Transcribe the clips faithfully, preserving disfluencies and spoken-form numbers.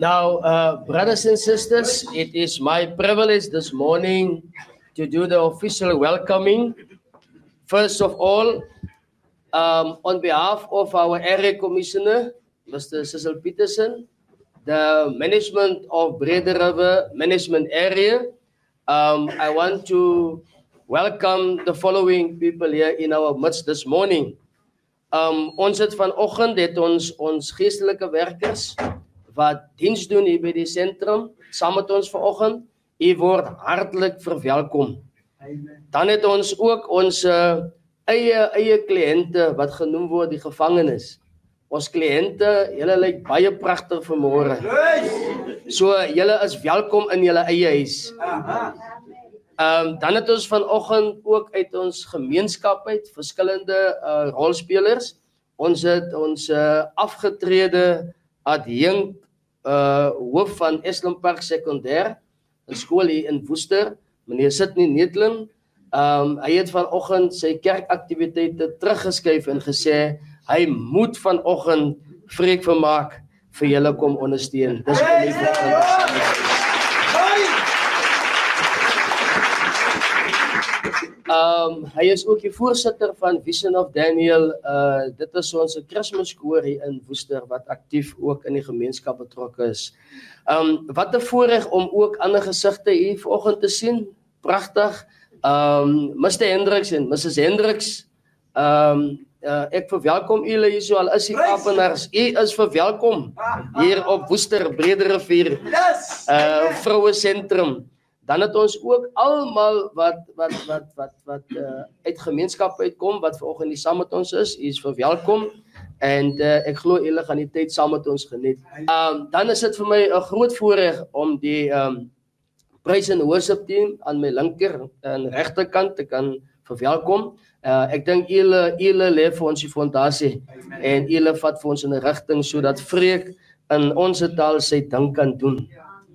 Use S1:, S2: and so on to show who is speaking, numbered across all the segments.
S1: Now, uh, brothers and sisters, it is my privilege this morning to do the official welcoming. First of all, um, on behalf of our area commissioner, Mister Cecil Peterson, the management of Brede River Management Area, um, I want to welcome the following people here in our midst this morning. Um, ons het vanoggend het ons ons geestelike werkers wat diens doen hier by die sentrum saam met ons vanoggend. U word hartlik verwelkom. Amen. Dan het ons ook ons uh, eie eie kliënte wat genoem word die gevangenes. Ons kliënte, julle lyk baie pragtig vanmôre. So julle is welkom in julle eie huis. Um, dan het ons vanoggend ook uit ons gemeenskap uit verskillende uh, rolspelers. Ons het ons uh, afgetrede adjunkt uh, hoof van Eslam Park Sekondêr, 'n skool hier in Woester, meneer Sydney Netling. Um, hy het vanoggend sy kerkaktiwiteite teruggeskuif en gesê hy moet vanoggend Freek Vermaak vir julle kom ondersteun. Dis om die vanoggend. Um, hy is ook die voorsitter van Vision of Daniel. Uh, dit is ons Kersmiskoor hier in Woester wat aktief ook in die gemeenskap betrokke is. Um, wat 'n voorreg om ook ander gesigte hier vanoggend te sien. Pragtig. Um, Mister Hendriks en Missus Hendriks. Um, uh, ek verwelkom julle hier so al is die Kaapenaars. U is verwelkom hier op Woester Brederrivier. Uh, Vroue Sentrum. Dan het ons ook almal wat wat wat wat wat uh, uit gemeenskap uitkom wat vanoggend hier saam met ons is, u is verwelkom en uh, ek glo julle gaan die tyd saam met ons geniet. Um, dan is dit vir my 'n groot voorreg om die um, praise and worship team aan my linker en regterkant te kan verwelkom. Uh, ek dink julle julle lê vir ons die fondasie en julle vat vir ons in 'n rigting sodat Freek in ons taal sy ding kan doen.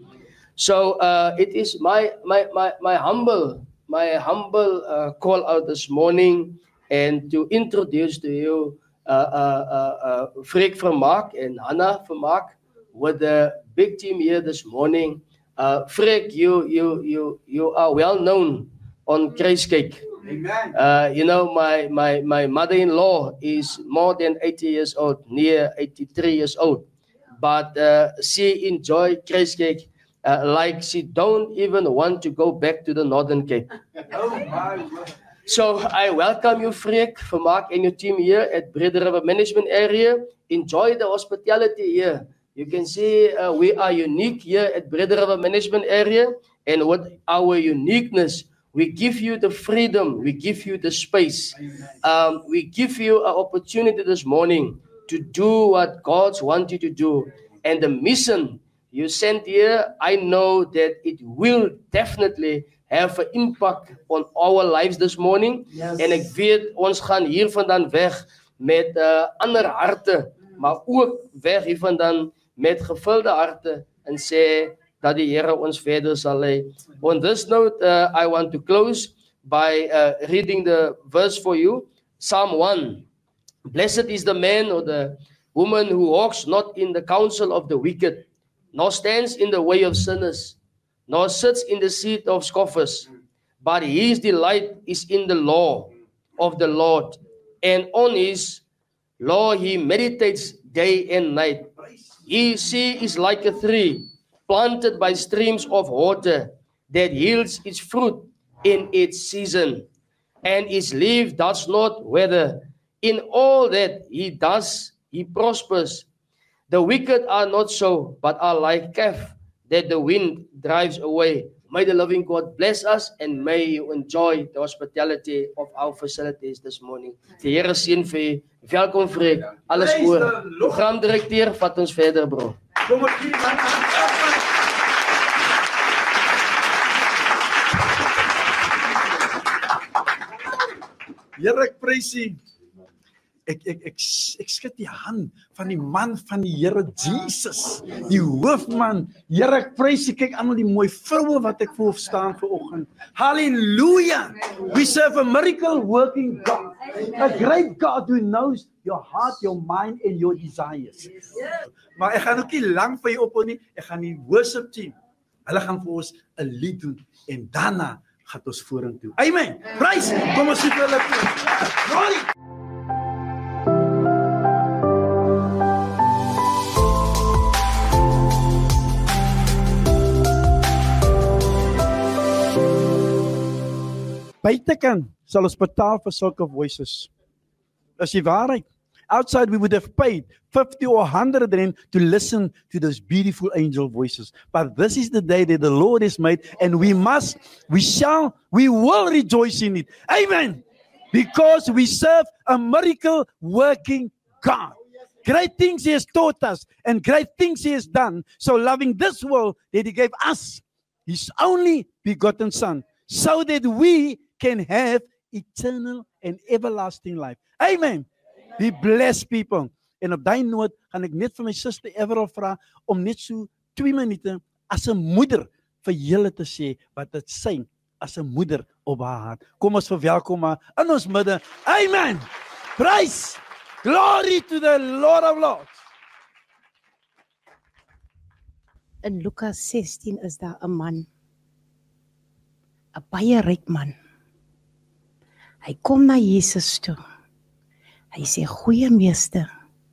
S1: So uh, it is my my my my humble my humble uh, call out this morning and to introduce to you uh, uh, uh, uh, Freek Vermaak and Hannah Vermaak with the big team here this morning. Uh, Freek, you you you you are well known on Kruiskyk. Amen. Uh, you know my my my mother-in-law is more than eighty years old, near eighty-three years old, but uh, she enjoy Kruiskyk. Uh, like she don't even want to go back to the Northern Cape. Oh my God. So I welcome you, Freek Vermaak, and your team here at Brede River Management Area. Enjoy the hospitality here. You can see uh, we are unique here at Brede River Management Area, and with our uniqueness, we give you the freedom, we give you the space, um, we give you an opportunity this morning to do what God wants you to do, and the mission you sent here, I know that it will definitely have an impact on our lives this morning. Yes. En ek weet, ons gaan hier vandaan weg met uh, ander harte, maar ook weg hier vandaan met gevulde harte en sê dat die Here ons verder sal lei. On this note, uh, I want to close by uh, reading the verse for you. Psalm one. Blessed is the man or the woman who walks not in the counsel of the wicked, nor stands in the way of sinners, nor sits in the seat of scoffers. But his delight is in the law of the Lord, and on his law he meditates day and night. He she is like a tree planted by streams of water that yields its fruit in its season, and its leaf does not wither. In all that he does, he prospers. The wicked are not so, but are like chaff that the wind drives away. May the loving God bless us and may you enjoy the hospitality of our facilities this morning. Die Here seën vir u. Welkom Freek. Alles oor. Programdirekteur, vat ons verder, bro.
S2: Here, ek prys u. ek ek ek ek skud die hand van die man van die Here Jesus, die hoofman. Here, ek prys U, kyk almal die mooi vroue wat ek voor staan vanoggend. Hallelujah! We serve a miracle working God, a great God who knows your heart, your mind and your desires. Maar ek gaan ook nie lank vir jou ophou nie. Ek gaan die worship team, hulle gaan vir ons 'n lied doen en daarna gaan ons vorentoe. Amen. Prys. Kom ons sit hulle toe. Glory. Buitekant sal ons betaal vir sulke voices. Is die waarheid. Outside we would have paid fifty or one hundred rand to listen to those beautiful angel voices. But this is the day that the Lord has made, and we must, we shall, we will rejoice in it. Amen. Because we serve a miracle working God. Great things He has taught us, and great things He has done. So loving this world that He gave us His only begotten Son, so that we can have eternal and everlasting life. Amen. Be blessed, people. En op daai noot gaan ek net vir my suster Everal vra om net so twee minute as 'n moeder vir julle te sê wat dit sê as 'n moeder op haar hart. Kom ons verwelkom haar in ons midde. Amen. Praise. Glory to the Lord of Lords.
S3: In Lukas sestien is daar 'n man, 'n baie ryk man. Hy kom na Jesus toe. Hy sê, goeie meester,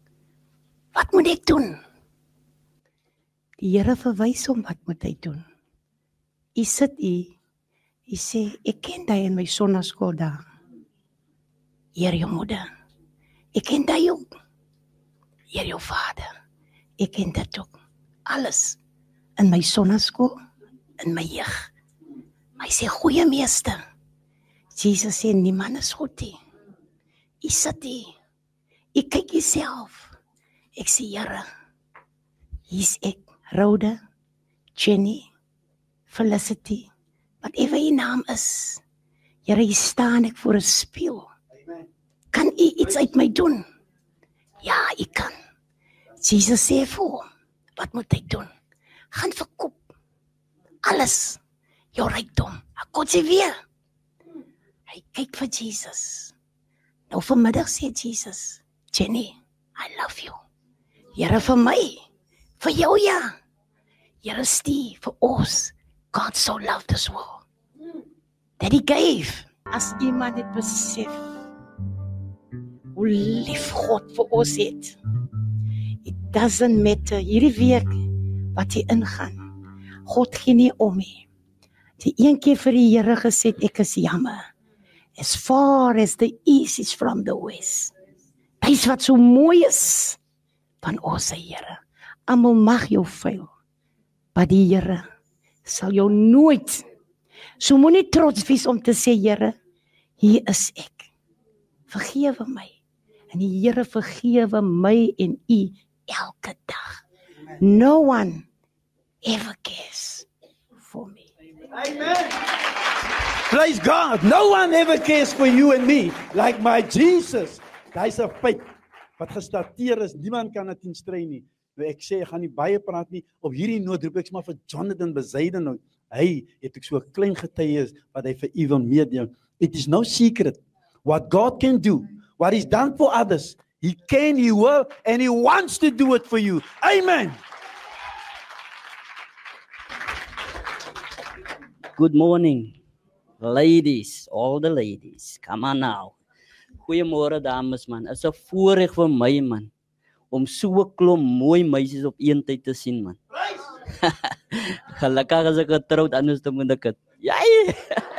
S3: wat moet ek doen? Die Here verwys hom, wat moet hy doen? Hy sit hy, hy sê, ek ken jy in my sonnaskool daar. Hier jou moeder, ek ken jy ook. Hier jou vader, ek ken dit ook. Alles in my sonnaskool, in my jeug. Maar hy sê, goeie meester, Jesus sê, niemand is goed nie. Ek sit hier, ek kyk jyself, ek sê, Here, hier's ek, Rhoda, Jenny, Felicity, whatever jy naam is, Here, hier staan ek voor 'n spieël, kan jy iets uit my doen? Ja, ek kan. Jesus sê vir hom, wat moet hy doen? Gaan verkoop, alles, jou rykdom, ek kon sê weer, hy kyk vir Jesus. Nou vanmiddag sê Jesus, Jenny, I love you. Here vir my, vir jou ja. Here Steve, vir ons, God so loved this world, that He gave. As iemand dit besef, hoe lief God vir ons het. It doesn't matter, hierdie week, wat jy ingaan, God gee nie om nie. Die een keer vir die Here gesê, ek is jammer. As far as the east is from the west. Dis wat so mooi is van ons Here. Almal mag jou fail, maar die Here sal jou nooit. So moenie trots wees om te sê, Here, hier is ek. Vergewe my. En die Here vergewe my en u elke dag. No one ever cares for me.
S2: Amen. Praise God. No one ever cares for you and me like my Jesus. Dis 'n feit wat gestateer is. Niemand kan dit instrei nie. Nou ek sê ek gaan nie baie praat nie. Op hierdie noot roep ek maar vir Jonathan Bezuiden nou. Hy het ek so 'n klein getuie wat hy vir u wil meedeel. It is no secret what God can do. What He's done for others. He can, He will, and He wants to do it for you. Amen.
S4: Good morning, ladies, all the ladies. Come on now. Goeiemôre dames man. Is 'n voorreg vir my man om so 'n klomp mooi meisies op een tyd te sien man. Gelukkig as ek getroud, anders dan moet ek dit. Jy.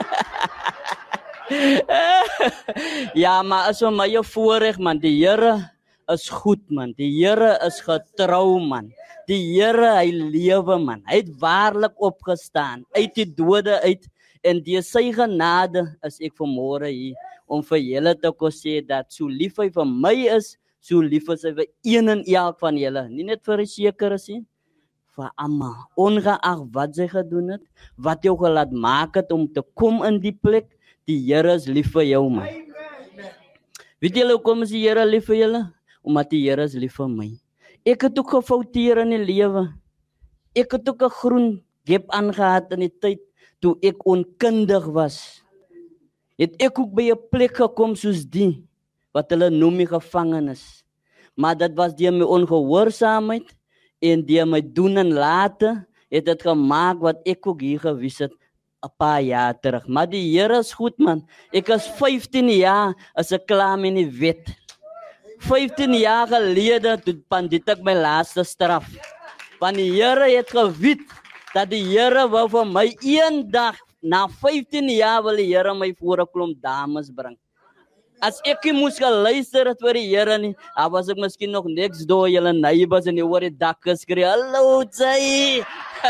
S4: Ja, maar is vir my 'n voorreg man. Die Here is goed man. Die Here is getrou man. Die Here, hy lewe man. Hy het waarlik opgestaan uit die dode uit, en deur sy genade is ek vanmôre hier om vir julle te kon sê dat so lief hy vir my is, so lief is hy vir een en elk van julle. Nie net vir die sekeres nie, vir almal. Ongeag wat sy gedoen het, wat jou gelaat maak het om te kom in die plek, die Here is lief vir jou man. Weet julle hoekom is die Here lief vir julle? Omdat die Here is lief vir my. Ek het ook gefouteer in die lewe. Ek het ook 'n groen gap aangehad in die tyd toe ek onkundig was. Het ek ook by 'n plek gekom soos die wat hulle noem die gevangenis. Maar dit was deur my ongehoorsaamheid en deur my doen en late het dit gemaak wat ek ook hier gewys het 'n paar jaar terug. Maar die Here is goed, man. Ek is vyftien jaar as ek klaar met die wet. vyftien jaar gelede toe pandit ek my laaste straf. Want die Here het geweet dat die Here wou vir my een dag na vyftien jaar wil die Here my voor 'n klomp dames bring. As ek nie moes geluister het vir die Here nie, dan was ek miskien nog niks door julle neighbors en die oor die dak geskree. Hallo, Jay.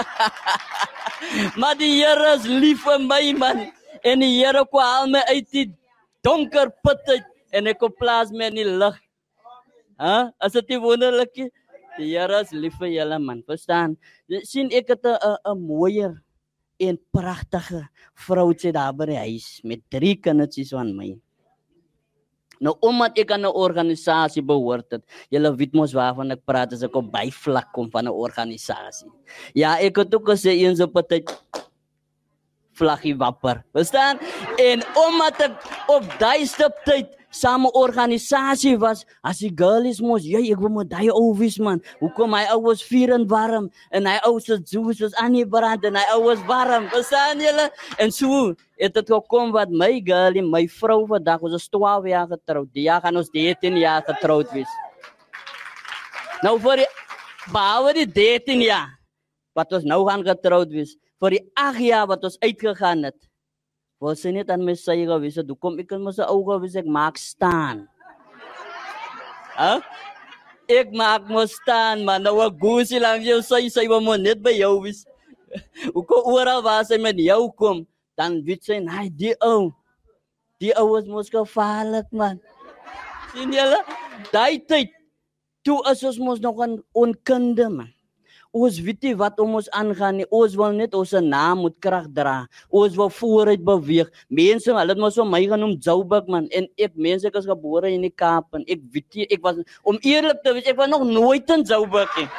S4: Maar die Here is lief vir my, man. En die Here kom haal my uit die donker put uit en ek kom plaas my in die lig. Huh? As dit nie wonderlik is, die Here is lief vir julle, man. Verstaan? Sien, ek het 'n mooier en pragtige vroutjie daar by die huis met drie kindertjies van my. Nou, omdat ek aan 'n organisasie behoort het, julle weet mos waarvan ek praat as ek op byvlak kom van 'n organisasie. Ja, ek het ook gesê eens op 'n tyd vlaggie wapper. Verstaan? En omdat ek op daai staptyd saam 'n organisasie was, as die girlies mos, jy, ek wil met daai ou wees, man. Hoekom hy ou was vuur en warm en hy ou se juice was aan die brand en hy ou was warm. Verstaan julle? En so het dit gekom wat my girlie, my vrou vandag, ons is twaalf jaar getroud. Die jaar gaan ons dertien jaar getroud wees. Nou vir die, behalwe die dertien jaar, wat ons nou gaan getroud wees, vir die agt jaar wat ons uitgegaan het, wil sy net aan my sy gewees het, hoekom ek in my sy ou gewees, ek maak staan. Huh? Ek maak my staan, man, nou ek goosie lang jou sy, sy wil my net by jou wees. Hoekom ooral waar sy met jou kom, dan weet sy, nee, die ou, die ou is mos gevaarlik, man. Sien julle? Die tyd, toe is ons mos nog een onkunde, man. Ons weet nie wat om ons aangaan nie. Ons wil net ons naam moet krag dra. Ons wil vooruit beweeg. Mense, hulle het mos so my genoem Joubek, man. En ek, mense, ek is gebore in die Kaap. En ek weet nie, ek was, om eerlik te wees, ek was nog nooit in Joubek nie.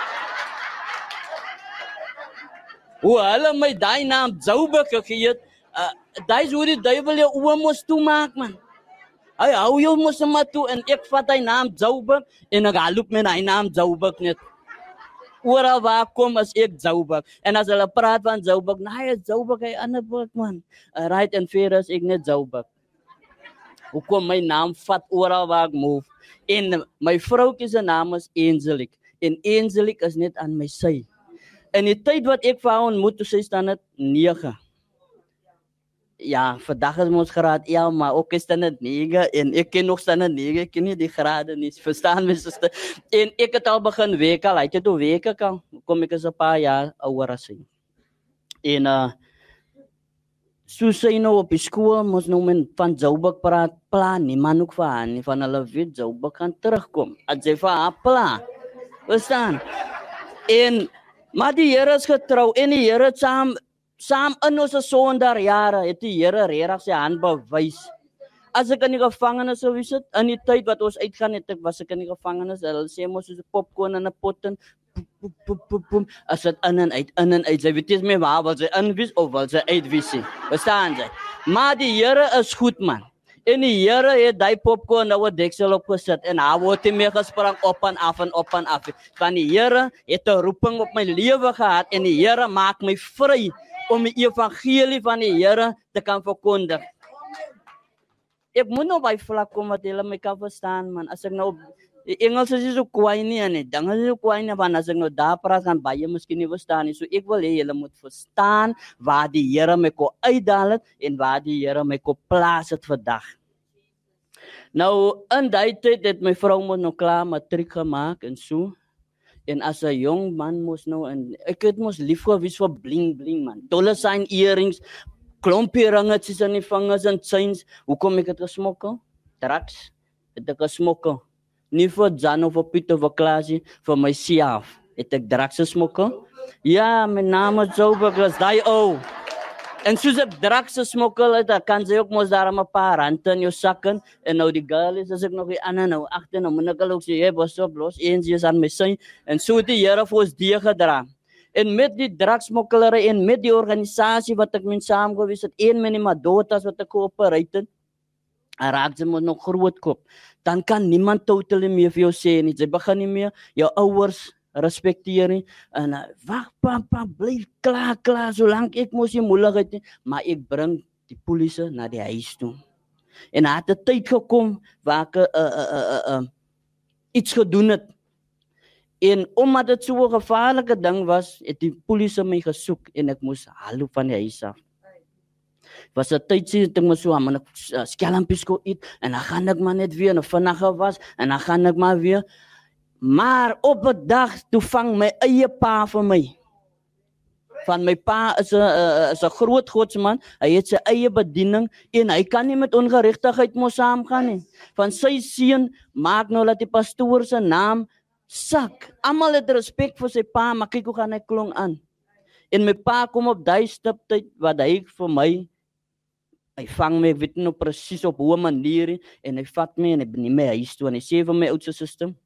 S4: Hoe hulle my die naam Joubek gegee het, uh, die is hoe die duivel jou oor moes toemaak, man. Hy hou jou moes maar toe, en ek vat die naam Joubek, en ek loop met die naam Joubek net. Ooral waar kom as ek Joubek. En as hulle praat van Joubek, nee, Joubek, hy ander woord, man. Uh, right and fair is ek net Joubek. Hoekom my naam vat ooral waar ek move. En my vroukie se naam is Angelique. En Angelique is net aan my sy. In die tyd wat ek vir haar ontmoet, toe sy staan het negen. Ja, vandag is ons graad elf, maar ook is staan het negen. En ek ken nog staan het negen, ek ken nie die grade nie. Verstaan my sister? En ek het al begin weke al, hy het al weke al. Kom ek is een paar jaar ouder as sy. En uh, so sy nou op die school, moes nou men van Joubek praat, plan nie, man ook vir haar nie, van hulle weet Joubek gaan terugkom. As sy vir haar plan. Verstaan? En maar die Here is getrou en die Here het saam, saam in ons sonder jare, het die Here regtig sy hand bewys. As ek in die gevangenis sou wees, in die tyd wat ons uitgaan het, ek was ek in die gevangenis, hulle sê mos soos 'n popcorn in 'n pot en poep, poep, poep, poep, as dit in en uit, in en uit, sy weet nie meer waar, wil sy inwees of wil sy uitwees nie. Verstaan jy? Maar die Here is goed, man. En die Here het die popcorn nou 'n deksel opgesit en hy word nie meer gesprang op en af en op en af. Van die Here het 'n roeping op my lewe gehad en die Here maak my vry om die evangelie van die Here te kan verkondig. Ek moet nou by vlak kom wat julle my kan verstaan, man. As ek nou, die Engels is so kwaai nie, en die dinge is so kwaai nie, want as ek nou daar praat, gaan baie miskien nie verstaan nie. So ek wil hê julle moet verstaan waar die Here my kon uitdaal het en waar die Here my kon plaas het vandag. Nou, in die tyd het my vrou moet nou klaar matriek gemaak en so. En as 'n jong man moes nou, en ek het mos lief gewees vir bling bling, man. Dolle sign earrings, klompie ringetjies in die vingers en chains. Hoekom ek het gesmokkel? Drugs. Het ek gesmokkel. Nie vir Jan of vir Piet of vir Klaasie, vir myself. Het ek drugs gesmokkel? Ja, my naam is Joubek, is die ou. En soos ek drugs smokkel het, dan kan sy ook mos daar 'n paar rande in jou sakken. En nou die girl is, as ek nog die ander nou agter, nou moet ek al ook sê, hey, was op, los, eens is aan my sy. En so het die Here vir ons die gedra. En met die drugsmokkelare en met die organisasie wat ek met saam gewees het, een met die Madotas wat ek geopereer het, raak sy moet nog groot kop. Dan kan niemand totally meer vir jou sê nie. Sy begin nie meer jou ouers respecteer nie. En uh, wag papa, bly klaar, klaar, solank ek mos nie moeilikheid nie, maar ek bring die polisie na die huis toe. En hy het 'n tyd gekom waar ek uh, uh, uh, uh, uh, iets gedoen het. En omdat dit so 'n gevaarlike ding was, het die polisie my gesoek en ek moes hallo van die huis af. Was 'n tyd sien ek my so aan, maar ek uh, skelmpies go eet en dan gaan ek maar net weer en vanaand was en dan gaan ek maar weer. Maar op 'n dag toe vang my eie pa vir my. Van my pa is 'n uh, is 'n groot godsman. Hy het sy eie bediening en hy kan nie met ongeregtigheid mos saamgaan nie. Van sy seun maak nou dat die pastoor se naam sak. Almal het respek vir sy pa, maar kyk hoe gaan hy klong aan. En my pa kom op daai stiptyd wat hy vir my, hy vang my, ek weet nou presies op hoe manier en hy vat my en hy neem my huis toe en hy sê vir my oudste suster,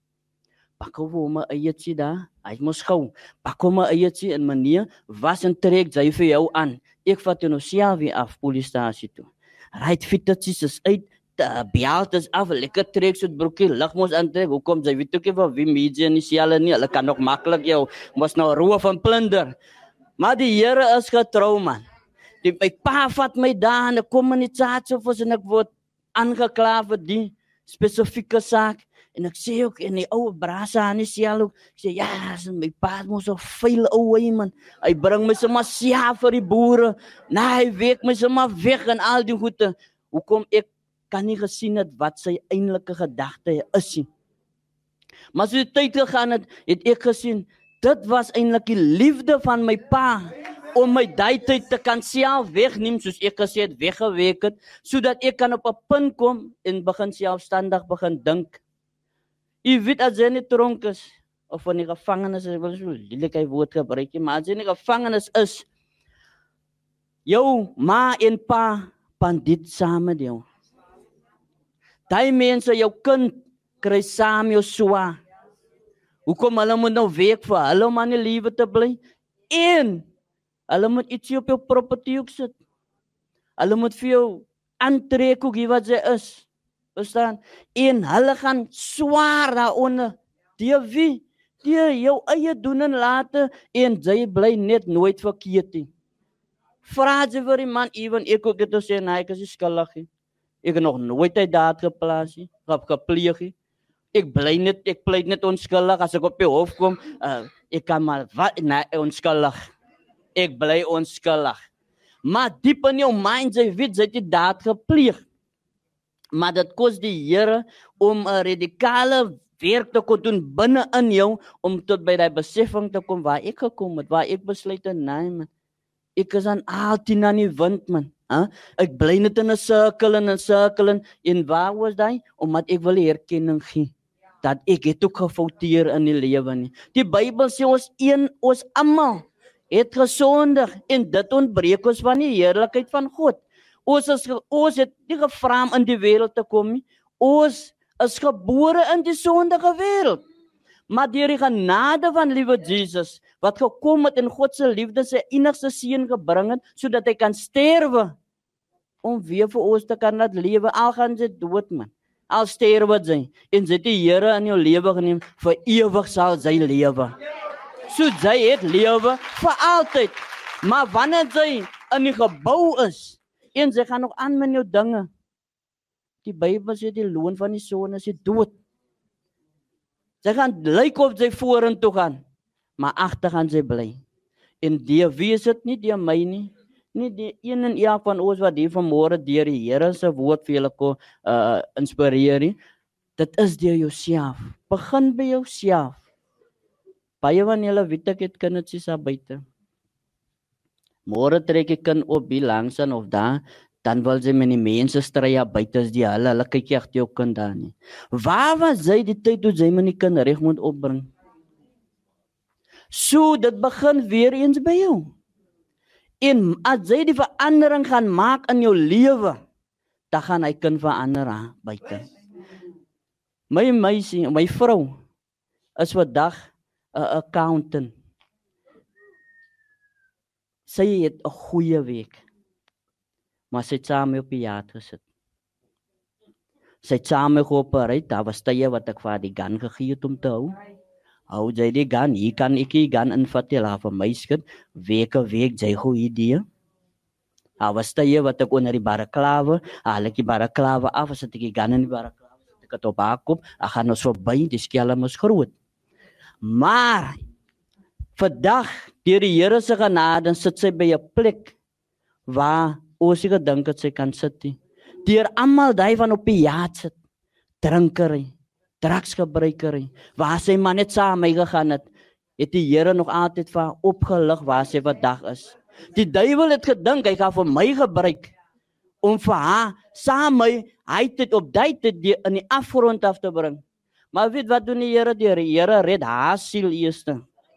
S4: pak hom my eiertjie daar, hy mos gou, pak hom my eiertjie en meneer, was en trek jy vir jou aan. Ek vat jou nou self weer af polisiestasie toe. Ryt fietjies is uit, behaald is af, lekker trek soet broekie, lig mos aantrek, hoekom jy weet ook nie van wie media nie siele nie, hulle kan nog maklik jou mos nou roof en plunder. Maar die Here is getrou man. Die, my pa vat my daar en ek kom in die staatshof en ek word aangekla vir die spesifieke saak. En ek sê ook, en die ouwe brasa aan die siel ook, ek sê, ja, my pa moes so veel ouwe, man. Hy bring my sommer siya vir die boere. Nou, hy week my sommer weg en al die goede. Hoekom ek kan nie gesien het wat sy eindelike gedagte is nie. Maar so die tyd gegaan het, het ek gesien, dit was eintlik die liefde van my pa, om my daai tyd te kan self wegneem, soos ek gesê het, weggeweek het, sodat ek kan op 'n punt kom, en begin selfstandig begin dink. Jy weet, as jy nie tronk is, of in die gevangenis, ek wil so lelijk hy woord gebruik, maar as jy in die gevangenis is, jou ma en pa, bandiet saam met jou. Die mense, jou kind, kry saam jou swa. Hoekom hulle moet nou week vir hulle om aan die lewe te bly? En, hulle moet ietsie op jou property ook sit. Hulle moet vir jou aantrek ook hier wat sy is. Verstaan? En hulle gaan swaar daaronder. Die wie? Die jou eie doen en late en jy bly net nooit verkeerd nie. Vra jy vir die man, even ek ook het te sê, nee, ek is nie skuldig nie. Ek het nog nooit uit daad geplaas nie, gepleeg nie. Ek bly net, ek pleit net onskuldig, as ek op die hof kom, uh, ek kan maar, wat, nee, onskuldig. Ek bly onskuldig. Maar diep in jou mind, jy weet, jy het die daad gepleeg. Maar dit kos die Here om 'n radikale werk te kon doen binne in jou, om tot by die besefing te kom waar ek gekom het, waar ek besluit het, nee man, ek is aan altyd aan die wind man. Huh? Ek bly net in 'n sirkel en 'n sirkel en, en waar was die? Omdat ek wil erkenning gee, dat ek het ook gefouteer in die lewe nie. Die Bybel sê ons een, ons almal het gesondig en dit ontbreek ons van die heerlikheid van God. Ons, is, ons het nie gevra om in die wêreld te kom nie. Ons is gebore in die sondige wêreld. Maar deur die genade van liewe Jesus, wat gekom het in God se liefde sy enigste seun gebring het, sodat hy kan sterwe, om weer vir ons te kan laat lewe, al gaan sy dood man, al sterwe sy, en sy die Here in jou lewe geneem, vir ewig sal sy lewe. So sy het lewe vir altyd, maar wanneer sy in die gebou is, en sy gaan nog aan met jou dinge, die Bybel sê die loon van die sonde is die dood. Sy gaan lyk of sy vorentoe gaan, maar agter gaan sy bly. En die wie is dit nie die my nie, nie die een en elk van ons wat hier vanmôre deur die Here se woord vir julle kon uh, inspireer nie. Dit is deur jouself. Begin by jouself. Baie van julle weet ek het kindertjies daar buite. Môre trek ek kind op hier langs aan of daar, dan wil sy met die mense stry buite as die hulle, hulle kyk echt jou kind daar nie. Waar was sy die tyd toe sy met die kind reg moet opbring? So, dit begin weer eens by jou. En as jy die verandering gaan maak in jou lewe, dan gaan hy kan verander aan buite. My meisie, my vrou, is vandag 'n accountant. Sy het 'n goeie week, maar sy het saam op die jaat gesit. Sy het saam geopereer, daar was tye wat ek vir haar die gun gegee het om te hou. Hou jy die gun, hier kan ek die gun invat, jy laat vir my skit, week a week, jy goeie idee. Daar was tye wat ek onder die baraklawe, haal ek die baraklawe af, as ek die gun in die baraklawe, ek het op haar kop, ek gaan ons voorbij, die skelm is groot. Maar, vandag, deur die Here se genade, sit sy by 'n plek, waar ons nie gedink het sy kan sit nie. Deur almal die van op die jaat sit, drinkery, drugsgebruikery, waar sy maar net saam mee gegaan het, het die Here nog altyd vir haar opgelig waar sy vandag is. Die duiwel het gedink, hy gaan vir my gebruik, om vir haar, saam my, hy het op die tyd in die afgrond af te bring. Maar weet wat doen die Here? Die Here red haar siel eerste.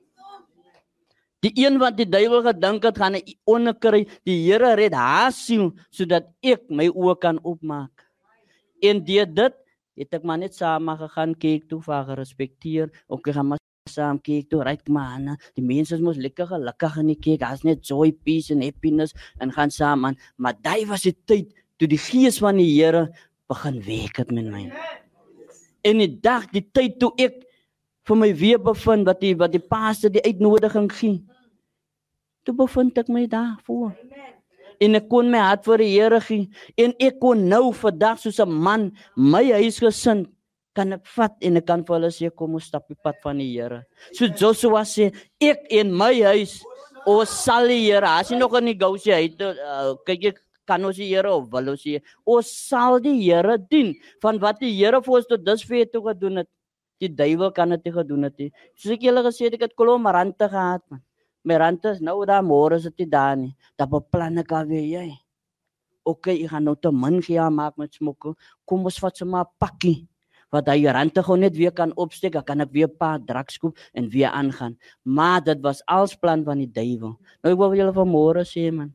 S4: Die een wat die duiwel gedink het, gaan hy onderkry, die Here red haar siel, sodat ek my oë kan opmaak. En deur dit, het ek maar net saam gegaan, kyk toe, vir gerespekteer, ook ek gaan maar saam kyk toe, right man, die mense mos lekker gelukkig in die kerk, daar's net joy, peace en happiness, en gaan saam aan, maar die was die tyd, toe die gees van die Here begin werk het met my. En die dag, die tyd toe ek vir my weer bevind, wat die, wat die pastor die uitnodiging gee, toe bevind ek my daar voor. En ek kon my hart vir die Here gee, en ek kon nou vandag soos 'n man, my huisgesin, kan ek vat en ek kan vir hulle sê, kom ons stap die pad van die Here. So Joshua sê, ek en my huis, ons sal die Here, as jy nog in die gou sê, hy, uh, kyk ek, kan ons die Here of wil ons sê, ons sal die Here dien, van wat die Here vir ons tot dusver toe gedoen het, die duiwel kan het nie gedoen het nie. Soos ek julle gesê het, ek het kolom rante gehad, man. My rante is nou daar, môre is dit nie daar nie, dat beplan ek alweer jy. Ok, ek gaan nou te min gea maak met smokke, kom ons vat so maar pakkie, wat hy rante gewoon net weer kan opsteek, dan kan ek weer 'n paar drugs koop en weer aangaan. Maar dit was als plan van die duiwel. Nou ek wil vir julle vanmôre sê, man,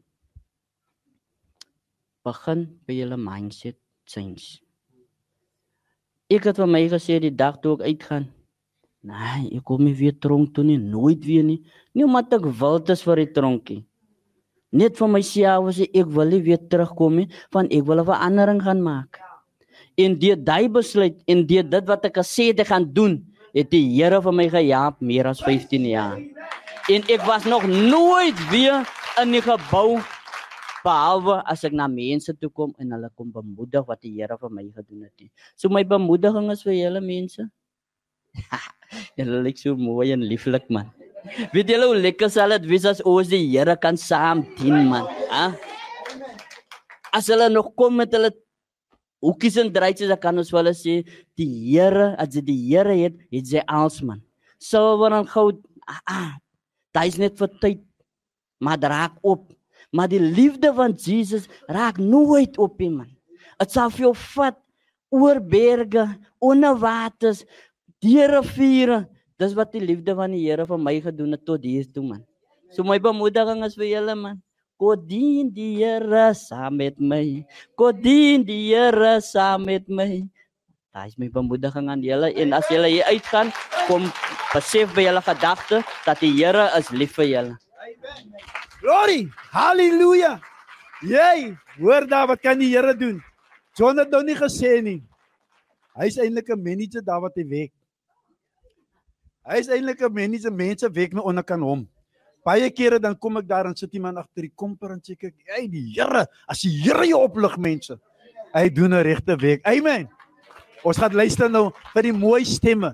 S4: begin by julle mindset change. Ek het van my gesê die dag toe ek uitgaan, nee, ek kom nie weer tronk toe nie, nooit weer nie. Nie omdat ek wild is vir die tronkie. Net vir myself sê ek wil nie weer terugkom nie, want ek wil 'n verandering gaan maak. En deur die besluit en deur dit wat ek gesê het ek gaan doen, het die Here vir my gehelp meer as vyftien jaar. En ek was nog nooit weer in die gebou, behalwe as ek na mense toe kom en hulle kom bemoedig wat die Here vir my gedoen het. So my bemoediging is vir julle mense. Julle lyk so mooi en lieflik, man. Weet julle hoe lekker sal dit wees as ons die Here kan saam dien, man. Ha? As hulle nog kom met hulle hoekies en draadjies, dan kan ons wel sê, die Here, as jy die Here het, het jy alles, man. Silwer en goud, ah, ah, dat is net vir tyd, maar dit raak op. Maar die liefde van Jesus raak nooit op, man. Het sal vir jou vat, oor berge, onder waters, deur riviere. Dis wat die liefde van die Here vir my gedoen het tot hier toe, man. So my bemoediging is vir julle, man. God dien die Here saam met my. God dien die Here saam met my. Daar is my bemoediging aan julle. En as julle hier uitgaan, kom besef by julle gedagte dat die Here is lief vir julle.
S2: Glory! Halleluja! Jy, hoor daar wat kan die Here doen? John het nou nie gesê nie. Hy is eintlik 'n manager daar wat hy werk. Hy is eintlik 'n manager, mense werk nou onder kan hom. Baie kere dan kom ek daar en sit iemand agter die komper en sê ek, hey die Here, as die Here jou oplig mense, hy doen 'n regte werk. Amen. Ons gaan luister nou vir die mooi stemme.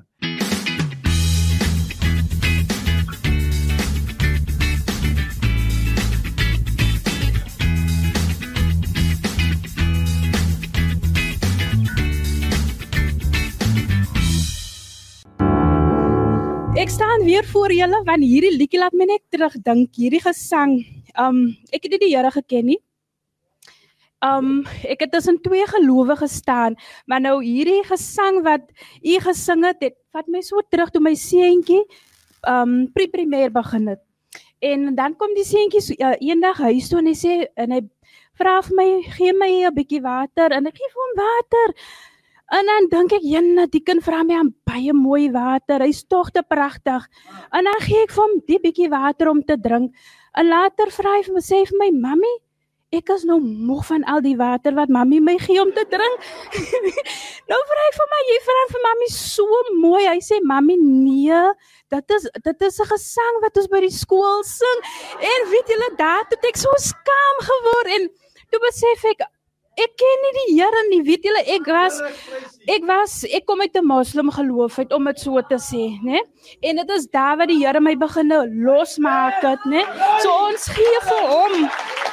S5: Ek staan weer voor julle, want hierdie liedjie laat my net terugdink, hierdie gesang. Um, ek het nie die Here geken nie. Um, ek het tussen twee gelowiges gestaan, maar nou hierdie gesang wat u gesing het, het vat my so terug toe my seentjie um, pre-primêr begin het. En dan kom die seentjie so, uh, eendag huis toe en hy sê en hy vra vir my, gee my 'n bietjie water en ek gee vir hom water. En dan dink ek, jenne, die kind vra my aan baie mooi water, hy's tog te pragtig. En dan gee ek vir hom die bietjie water om te drink. En later vra hy vir my, sê vir my, mami, ek is nou moeg van al die water wat mami my gee om te drink. Nou vra hy vir my, jy vra vir mami so mooi. Hy sê, mami, nee, dit is, dit is 'n gesang wat ons by die skool sing. En weet julle, daar toe het ek so skaam geword. En toe besef ek, ek ken nie die Here nie, weet julle, ek was, ek was, ek kom uit 'n moslim geloof uit, om dit so te sê, né? En dit is daar waar die Here my begin losmaak het, né? So ons gee vir hom.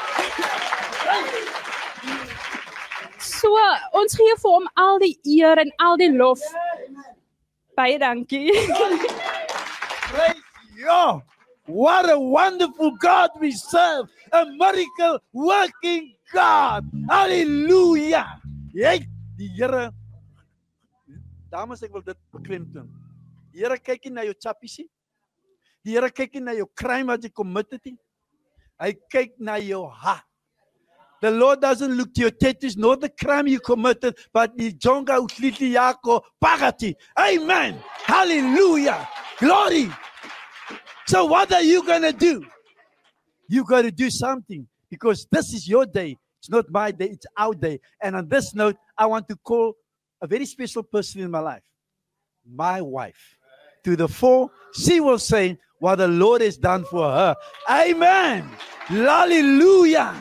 S5: So, ons gee vir hom al die eer en al die lof. Baie dankie.
S2: Praise you. What a wonderful God we serve. A miracle working God. Hallelujah. Jy, die Here, dames, ek wil dit beklemtoon. Die Here kyk nie na jou chappiesie. Die Here kyk nie na jou crime wat jy committed het. Hy kyk na jou hart. The Lord doesn't look to your tattoos, nor the crime you committed, but the jonga utliti yako pagati. Amen. Hallelujah. Glory. So what are you going to do? You got to do something, because this is your day. It's not my day, it's our day. And on this note, I want to call a very special person in my life, my wife. To the fore, she will say what the Lord has done for her. Amen. Hallelujah.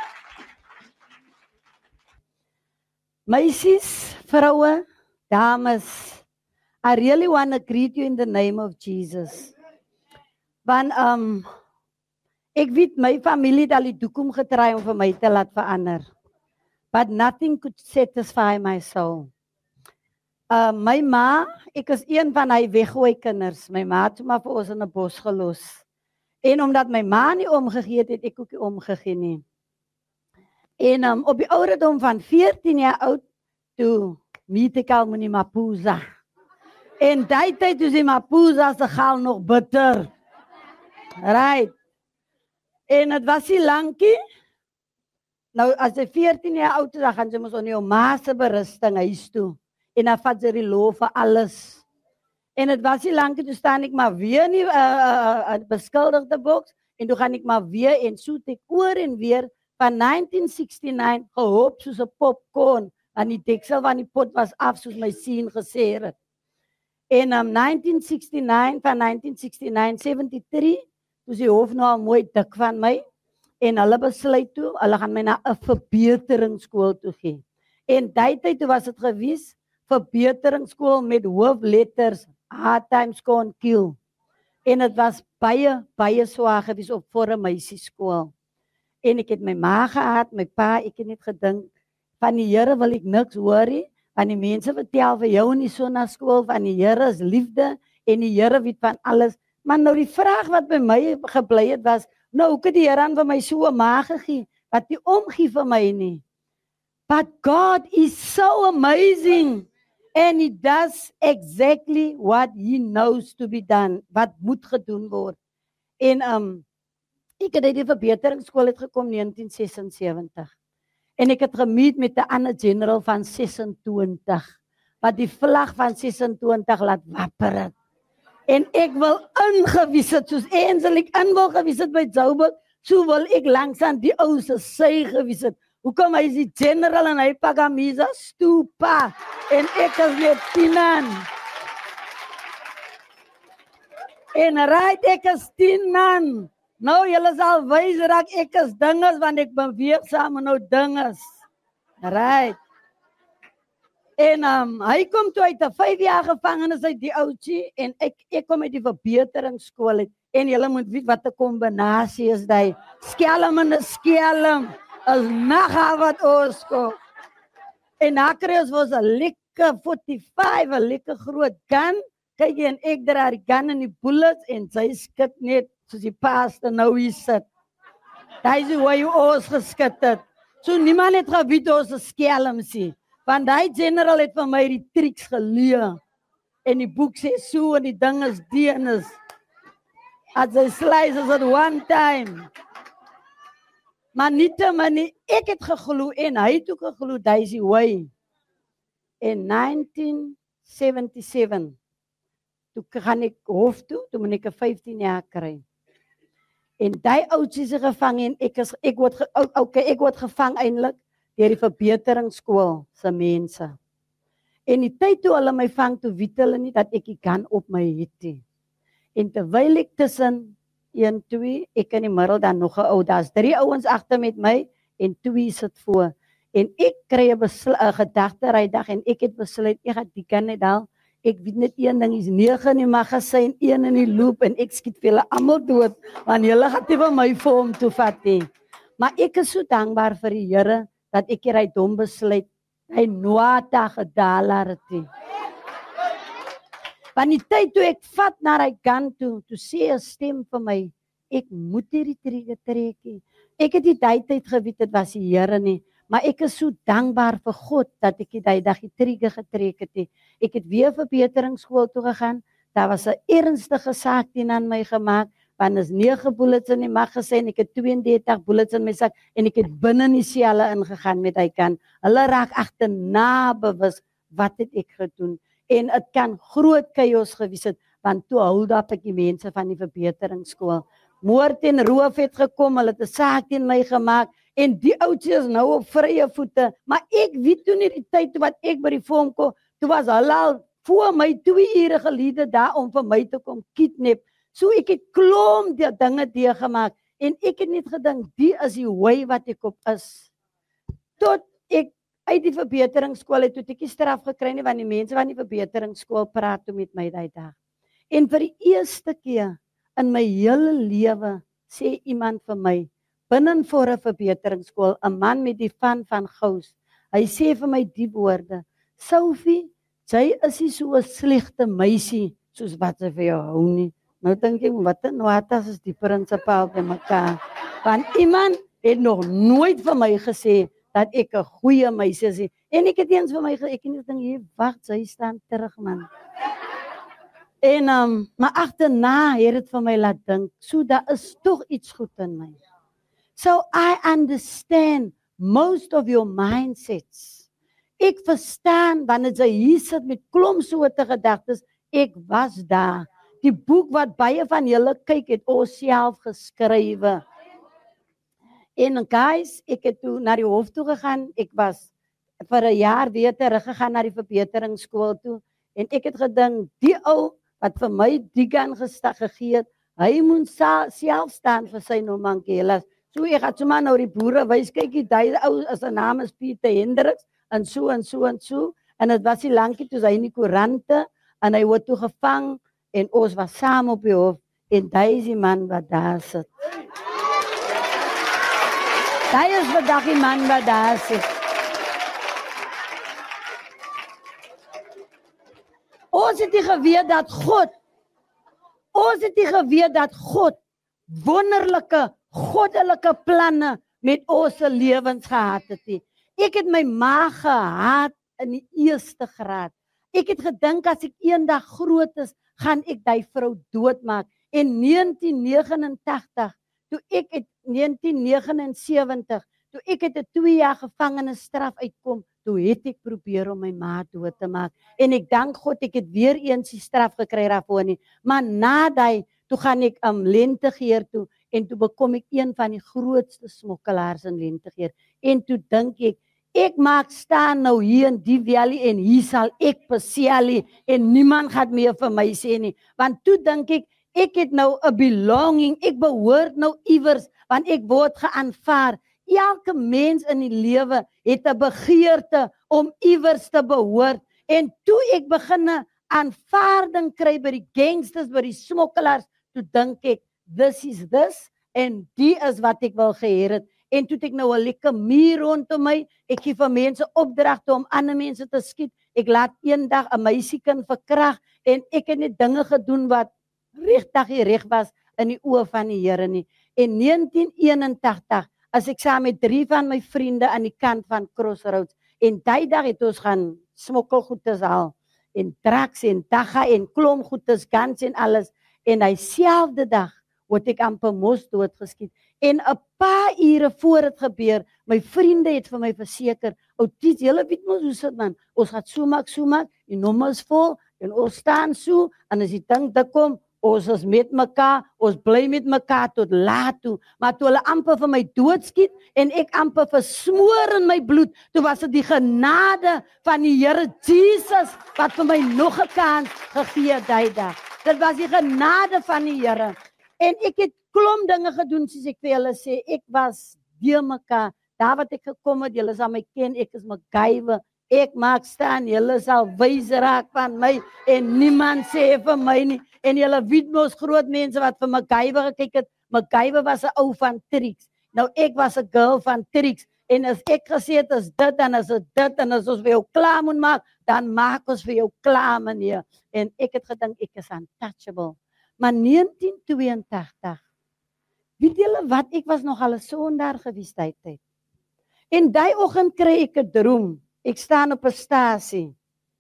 S6: Meisies, vroue, dames, I really want to greet you in the name of Jesus. Want um, ek weet my familie het al die doek omgedraai om vir my te laat verander. But nothing could satisfy my soul. Uh, my ma, ek is een van hy weggooi kinders. My ma het maar vir ons in 'n bos gelos. En omdat my ma nie omgegee het, het ek ook nie omgegee nie. En um, op die ouderdom van veertien jaar oud, toe meet ek al met die Mapusa. En die tyd toe die Mapusa se gaal nog bitter. Right. En het was nie lankie. Nou, as jy veertien jaar oud is, dan gaan jy mos aan jou ma se berusting huis toe. En dan vat sy die loof vir alles. En het was nie lankie, toe staan ek maar weer in die uh, uh, uh, beskuldigde boks. En toe gaan ek maar weer en soet ek oor en weer van negentien sixty-nine gehoop soos 'n popcorn. En die deksel van die pot was af, soos my sien gesê het. En um, negentien sixty-nine, van negentien sixty-nine, seventy-three, toe is die hof nou al mooi dik van my. En hulle besluit toe, hulle gaan my na 'n verbeteringsskool toe gee. En die tyd toe was dit gewees, verbeteringsskool met hoofletters, hard times con kill. En het was baie, baie swaar gewees op vir 'n meisieskool. En ek het my ma gehad, my pa, ek het net gedink, van die Here wil ek niks hoor nie, want die mense vertel vir jou nie so na skool, van die Here is liefde, en die Here weet van alles. Maar nou die vraag wat by my gebly het was, nou hoe het die Here aan vir my so 'n ma gegee, wat nie omgee vir my nie. But God is so amazing, and He does exactly what He knows to be done, wat moet gedoen word. En um, ek het uit die verbeteringsskool het gekom negentien sesensewentig. En ek het gemeet met 'n ander general van sesentwintig, wat die vlag van sesentwintig laat wapper het. En ek wil ingewys het, soos Ensel ek in wil gewys het by Joubert, so wil ek langs aan die ou se sy gewys het. Hoekom hy is die general en hy pak Amisa Stupa, en ek is net tienan. En right, ek is tienan. Nou, julle sal wys raak ek is dinges, want ek beweeg saam met nou dinges. Right. En um, hy kom toe uit 'n vyf jaar gevangenis uit die oudjie, en ek, ek kom uit die verbeteringsskool uit, en julle moet weet wat 'n kombinasie is die. Skelm en 'n skelm, is naga wat ons kom. En na kry ons was 'n lekker forty-five, 'n lekker groot gun. Kyk jy, en ek dra die gun en die bullets, en sy skit net, soos die paaste nou hier sit. Daai is hoe jy ons geskit het. So niemand het geweet ons is skelmsie. Want die general het van my die triks geleer. En die boek sê so, en die ding is die en is. As hy slices at one time. Maar nietemin nie, ek het geglo en hy het ook geglo, Daisy Way. In nineteen seventy-seven, toe gaan ek hof toe, toe moet ek 'n vyftien jaar kry. En die oudsies is gevang en ek is ek word ge, okay, ek word gevang eintlik deur die verbeteringsskool se mense. En die tyd toe hulle my vang, toe weet hulle nie dat ek die gun op my het nie. En terwyl ek tussen een, twee, ek in die middel dan nog 'n ou, daar's drie ouens agter met my en twee sit voor. En ek kry 'n gedagte rydag en ek het besluit ek gaan die gun net al. Ek weet net een ding, is nege in die magasyn, een in die loop en ek skiet vir hulle almal dood, want hulle gaan nie by my vir hom toe vat nie. Maar ek is so dankbaar vir die Here dat ek hierdie dom besluit, hy noata gedaal het nie. Want die tyd toe ek vat na die gun toe, toe sê 'n stem vir my, ek moet hierdie trigger trek nie. Ek het die tyd geweet dit was die Here nie. Maar ek is so dankbaar vir God dat ek die dag die trigger getrek het. Ek het weer verbeteringsskool toe gegaan. Daar was 'n ernstige saak teen aan my gemaak, want is nege bullets in die magasyn, ek het tweeëndertig bullets in my sak en ek het binne in die selle ingegaan met hy kan. Hulle raak agterna bewus wat het ek gedoen en dit kan groot chaos gewees het, want toe hold up ek die mense van die verbeteringsskool. Moord en roof het gekom, hulle het 'n saak teen my gemaak. En die oudste is nou op vrye voete, maar ek weet toe nie die tyd wat ek by die vorm kom, toe was hulle al voor my twee ure gelede daar om vir my te kom kidnap. So ek het klomp die dinge deurgemaak en ek het net gedink, die is die way wat ek op is. Tot ek uit die verbeteringsskool het, toe ek die straf gekry nie, want die mense van die verbeteringsskool praat toe met my die dag. En vir die eerste keer in my hele lewe sê iemand vir my, binnen voor 'n verbeteringsskool, 'n man met die van van Gous. Hy sê vir my die woorde, Sophie, sy is nie so 'n slegte meisie soos wat sy vir jou hou nie. Nou dink ek, wat 'n notas is die prinsipaal by mekaar. Want iemand het nog nooit vir my gesê dat ek 'n goeie meisie is. En ek het eens vir my gesê, ek het dink hier, wag, sy staan terug man. En um, maar agterna het dit vir my laat dink, so daar is tog iets goed in my. So I understand most of your mindsets. Ek verstaan wanneer jy hier sit met klomp soorte gedagtes, ek was daar. Die boek wat baie van julle kyk het ons self geskrywe. En guys, ek het toe na die hof toe gegaan, ek was vir 'n jaar weer terug gegaan na die verbeteringsskool toe, en ek het gedink, die ou wat vir my die gun gegee het, hy moet self staan vir sy nomankelas. So ek het sommer nou die boere wys, kyk die ou as sy naam is Pieter Hendriks, en so en so en so, en dit was die lankie toe hy in die koerante, en hy word toe gevang, en ons was saam op die hof, en hy is die man wat daar sit. Hy is vandag die man wat daar sit. Ons het nie geweet dat God, ons het nie geweet dat God wonderlike, goddelike planne met ons lewens gehad het nie. Ek het my ma gehaat in die eerste graad. Ek het gedink as ek eendag groot is, gaan ek die vrou doodmaak. En negentien negenentagtig, toe ek het negentien negenensewentig, toe ek het 'n twee jaar gevangenisstraf uitkom, toe het ek probeer om my ma dood te maak. En ek dank God, ek het weer eens die straf gekry daarvoor nie. Maar na die, toe gaan ek am um, Lentegeer toe, en toe bekom ek een van die grootste smokkelaars in Lentegeer. En toe dink ek, ek maak staan nou hier in die valley, en hier sal ek pasiali, en niemand gaat meer vir my sê nie. Want toe dink ek, ek het nou 'n belonging, ek behoort nou iewers, want ek word geaanvaar. Elke mens in die lewe het 'n begeerte om iewers te behoort. En toe ek begin aanvaarding kry by die gangsters, by die smokkelaars, toe dink ek, this is this, en die is wat ek wil geheer het. En toe het ek nou 'n lekker muur rondom my, ek gee vir mense opdragte om ander mense te skiet, ek laat eendag 'n meisiekind verkrag, en ek het net dinge gedoen wat regtig nie reg was in die oë van die Here nie. En negentien eenentagtig, as ek saam met drie van my vriende aan die kant van Crossroads, en die dag het ons gaan smokkelgoedes haal, en traks en tagga en klomgoedes, guns en alles, en hy selfde dag word ek amper mos doodgeskiet. En 'n paar ure voor dit gebeur, my vriende het vir my verseker, Oudtshoorn, julle weet mos hoe sit man, ons gaan so maak, so maak, die nommer is vol, en ons staan so, en as die ding dit kom, ons is met mekaar, ons bly met mekaar tot laat toe, maar toe hulle amper vir my doodskiet, en ek amper versmoor in my bloed, toe was dit die genade van die Here Jesus, wat vir my nog 'n kans gegee het daai dag. Dit was die genade van die Here. En ek het klomp dinge gedoen, soos ek vir julle sê, ek was deur mekaar, daar wat ek gekom het, julle sal my ken, ek is MacGyver, ek maak staan, julle sal wys raak van my, en niemand sê vir my nie, en julle weet mos groot mense wat vir MacGyver gekyk het, MacGyver was 'n ou van tricks, nou ek was 'n girl van tricks, en as ek gesê het, is dit, en as dit dit, en as ons vir jou klaar moet maak, dan maak ons vir jou klaar, meneer, en ek het gedink, ek is untouchable, maar negentien twee agt, weet julle wat, ek was nogal 'n sondaar gewees daai tyd, en daai oggend kry ek 'n droom, ek staan op 'n stasie,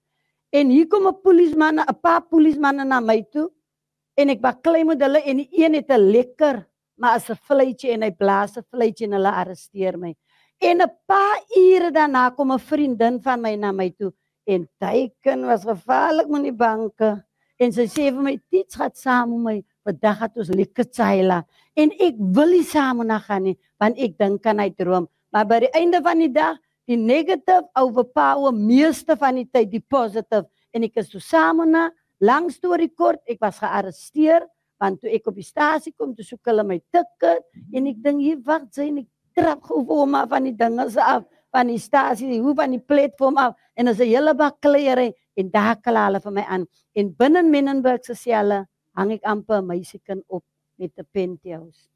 S6: en hier kom 'n polisman, 'n paar polismanne na my toe, en ek baklei met hulle, en die een het 'n lekker, maar as 'n fluitjie, en hy blaas 'n fluitjie, en hulle arresteer my, en 'n paar ure daarna kom 'n vriendin van my na my toe, en teiken was gevaarlik met die banke, en sy sê vir my, Tiets gaat saam met my, vandag het ons lekker tsaila, en ek wil nie saam met haar gaan nie, want ek dink aan hy droom, maar by die einde van die dag, die negative overpower meeste van die tyd, die positive, en ek is toe saam met haar, lang storie kort, ek was gearresteer, want toe ek op die stasie kom, toe soek hulle my ticket, en ek dink, hier wacht sy, en ek trap gewoon maar van die dinge af, van die stasie, die hoef van die platform af, en as 'n hele bak kleiery, en daar kla hulle vir my aan, en binnen Menenberg se selle, hang ek amper 'n meisiekind op, met 'n penthouse.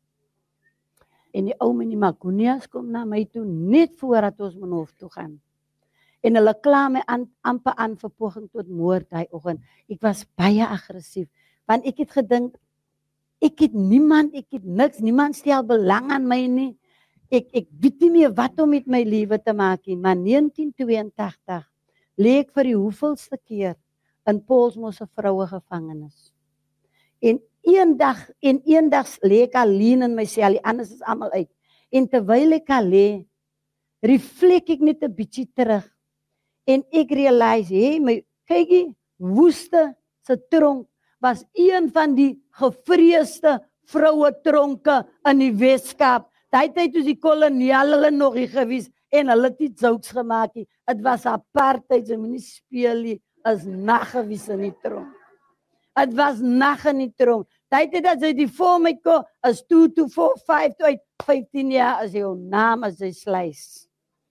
S6: En die ou met die Magonias kom na my toe, net voordat ons moet hof toe gaan. En hulle kla my aan, amper aan vir poging tot moord daai oggend. Ek was baie aggressief, want ek het gedink, ek het niemand, ek het niks, niemand stel belang aan my nie. Ek, ek weet nie meer wat om met my lewe te maak nie, maar negentien twee agt, lê ek vir die hoeveelste keer in Pollsmoor se vroue gevangenis. En een dag, en een dag lê ek alleen in my sel, die anders is almal uit. En terwyl ek al lê, reflek ek net 'n bietjie terug. En ek realize, hey, my kykie, Woeste se tronk was een van die gevreesde vroue tronke in die Weskaap. Daai tyd toe die koloniale hulle nog hier gewees en hulle het nie jokes gemaak nie. Dit was apartheid, jy moenie speel nie, as nag gewees in die tronk. Dit was nag in die tronk. Daai tyd as jy die vorm uitkom, as two to four, five to eight, fifteen jaar as jou naam as jy sluis.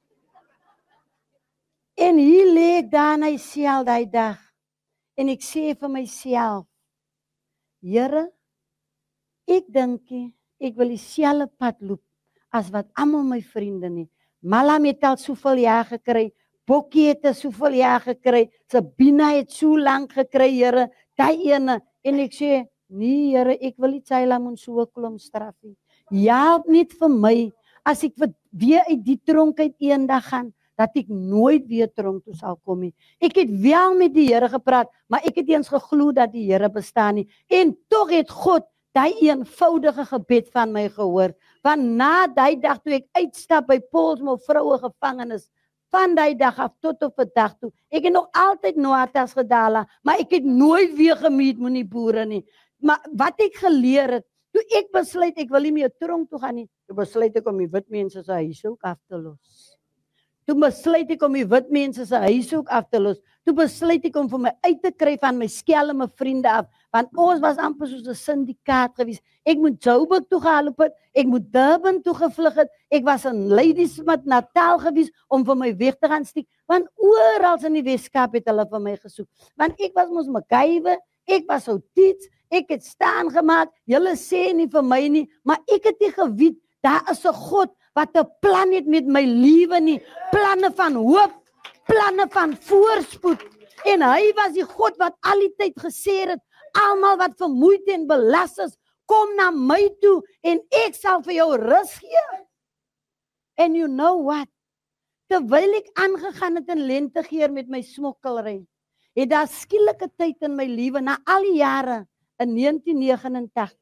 S6: En hier lê ek daar in hy sel daai dag. En ek sê vir myself, Here, ek dink ek wil dieselfde pad loop as wat almal my vriende nie. Malam het al soveel jaar gekry, Bokkie het soveel jaar gekry, Sabina het so lank gekry, Here, daai ene. En ek sê, nee Here, ek wil nie Tsaila moet so 'n klomp straf nie. Help net vir my, as ek weer uit die tronk uit eendag gaan, dat ek nooit weer tronk toe sal kom nie. Ek het wel met die Here gepraat, maar ek het eens geglo dat die Here bestaan nie. En tog het God daai eenvoudige gebed van my gehoor. Want na daai dag toe ek uitstap by Pollsmoor vroue gevangenis, van daai dag af tot op vandag toe, ek het nog altyd notas gedala, maar ek het nooit weer gemeet met die boere nie. Maar wat ek geleer het, toe ek besluit ek wil nie meer tronk toe gaan nie, toe besluit ek om die wit mense se huishoek af te los. Toe besluit ek om die wit mense se huishoek af te los. Toe besluit ek om vir my uit te kry van my skelme vriende af, want ons was amper soos 'n syndikaat gewees. Ek moet Joburg toe geloop het, ek moet Durban toe gevlug het, ek was in Ladysmith, Natal gewees om vir my weg te gaan stiek, want oral in die Weskaap het hulle vir my gesoek. Want ek was mos MacGyver, ek was Oudtshoorn, ek het staan gemaak, julle sê nie vir my nie, maar ek het nie geweet, daar is 'n God wat 'n plan het met my lewe nie, planne van hoop, planne van voorspoed. En hy was die God wat al die tyd gesê het, almal wat vermoeid en belas is, kom na my toe en ek sal vir jou rus gee. And you know what? Terwyl ek aangegaan het in Lentegeer met my smokkelry, het daar skielike tyd in my lewe, na al die jare, in negentien negenentagtig,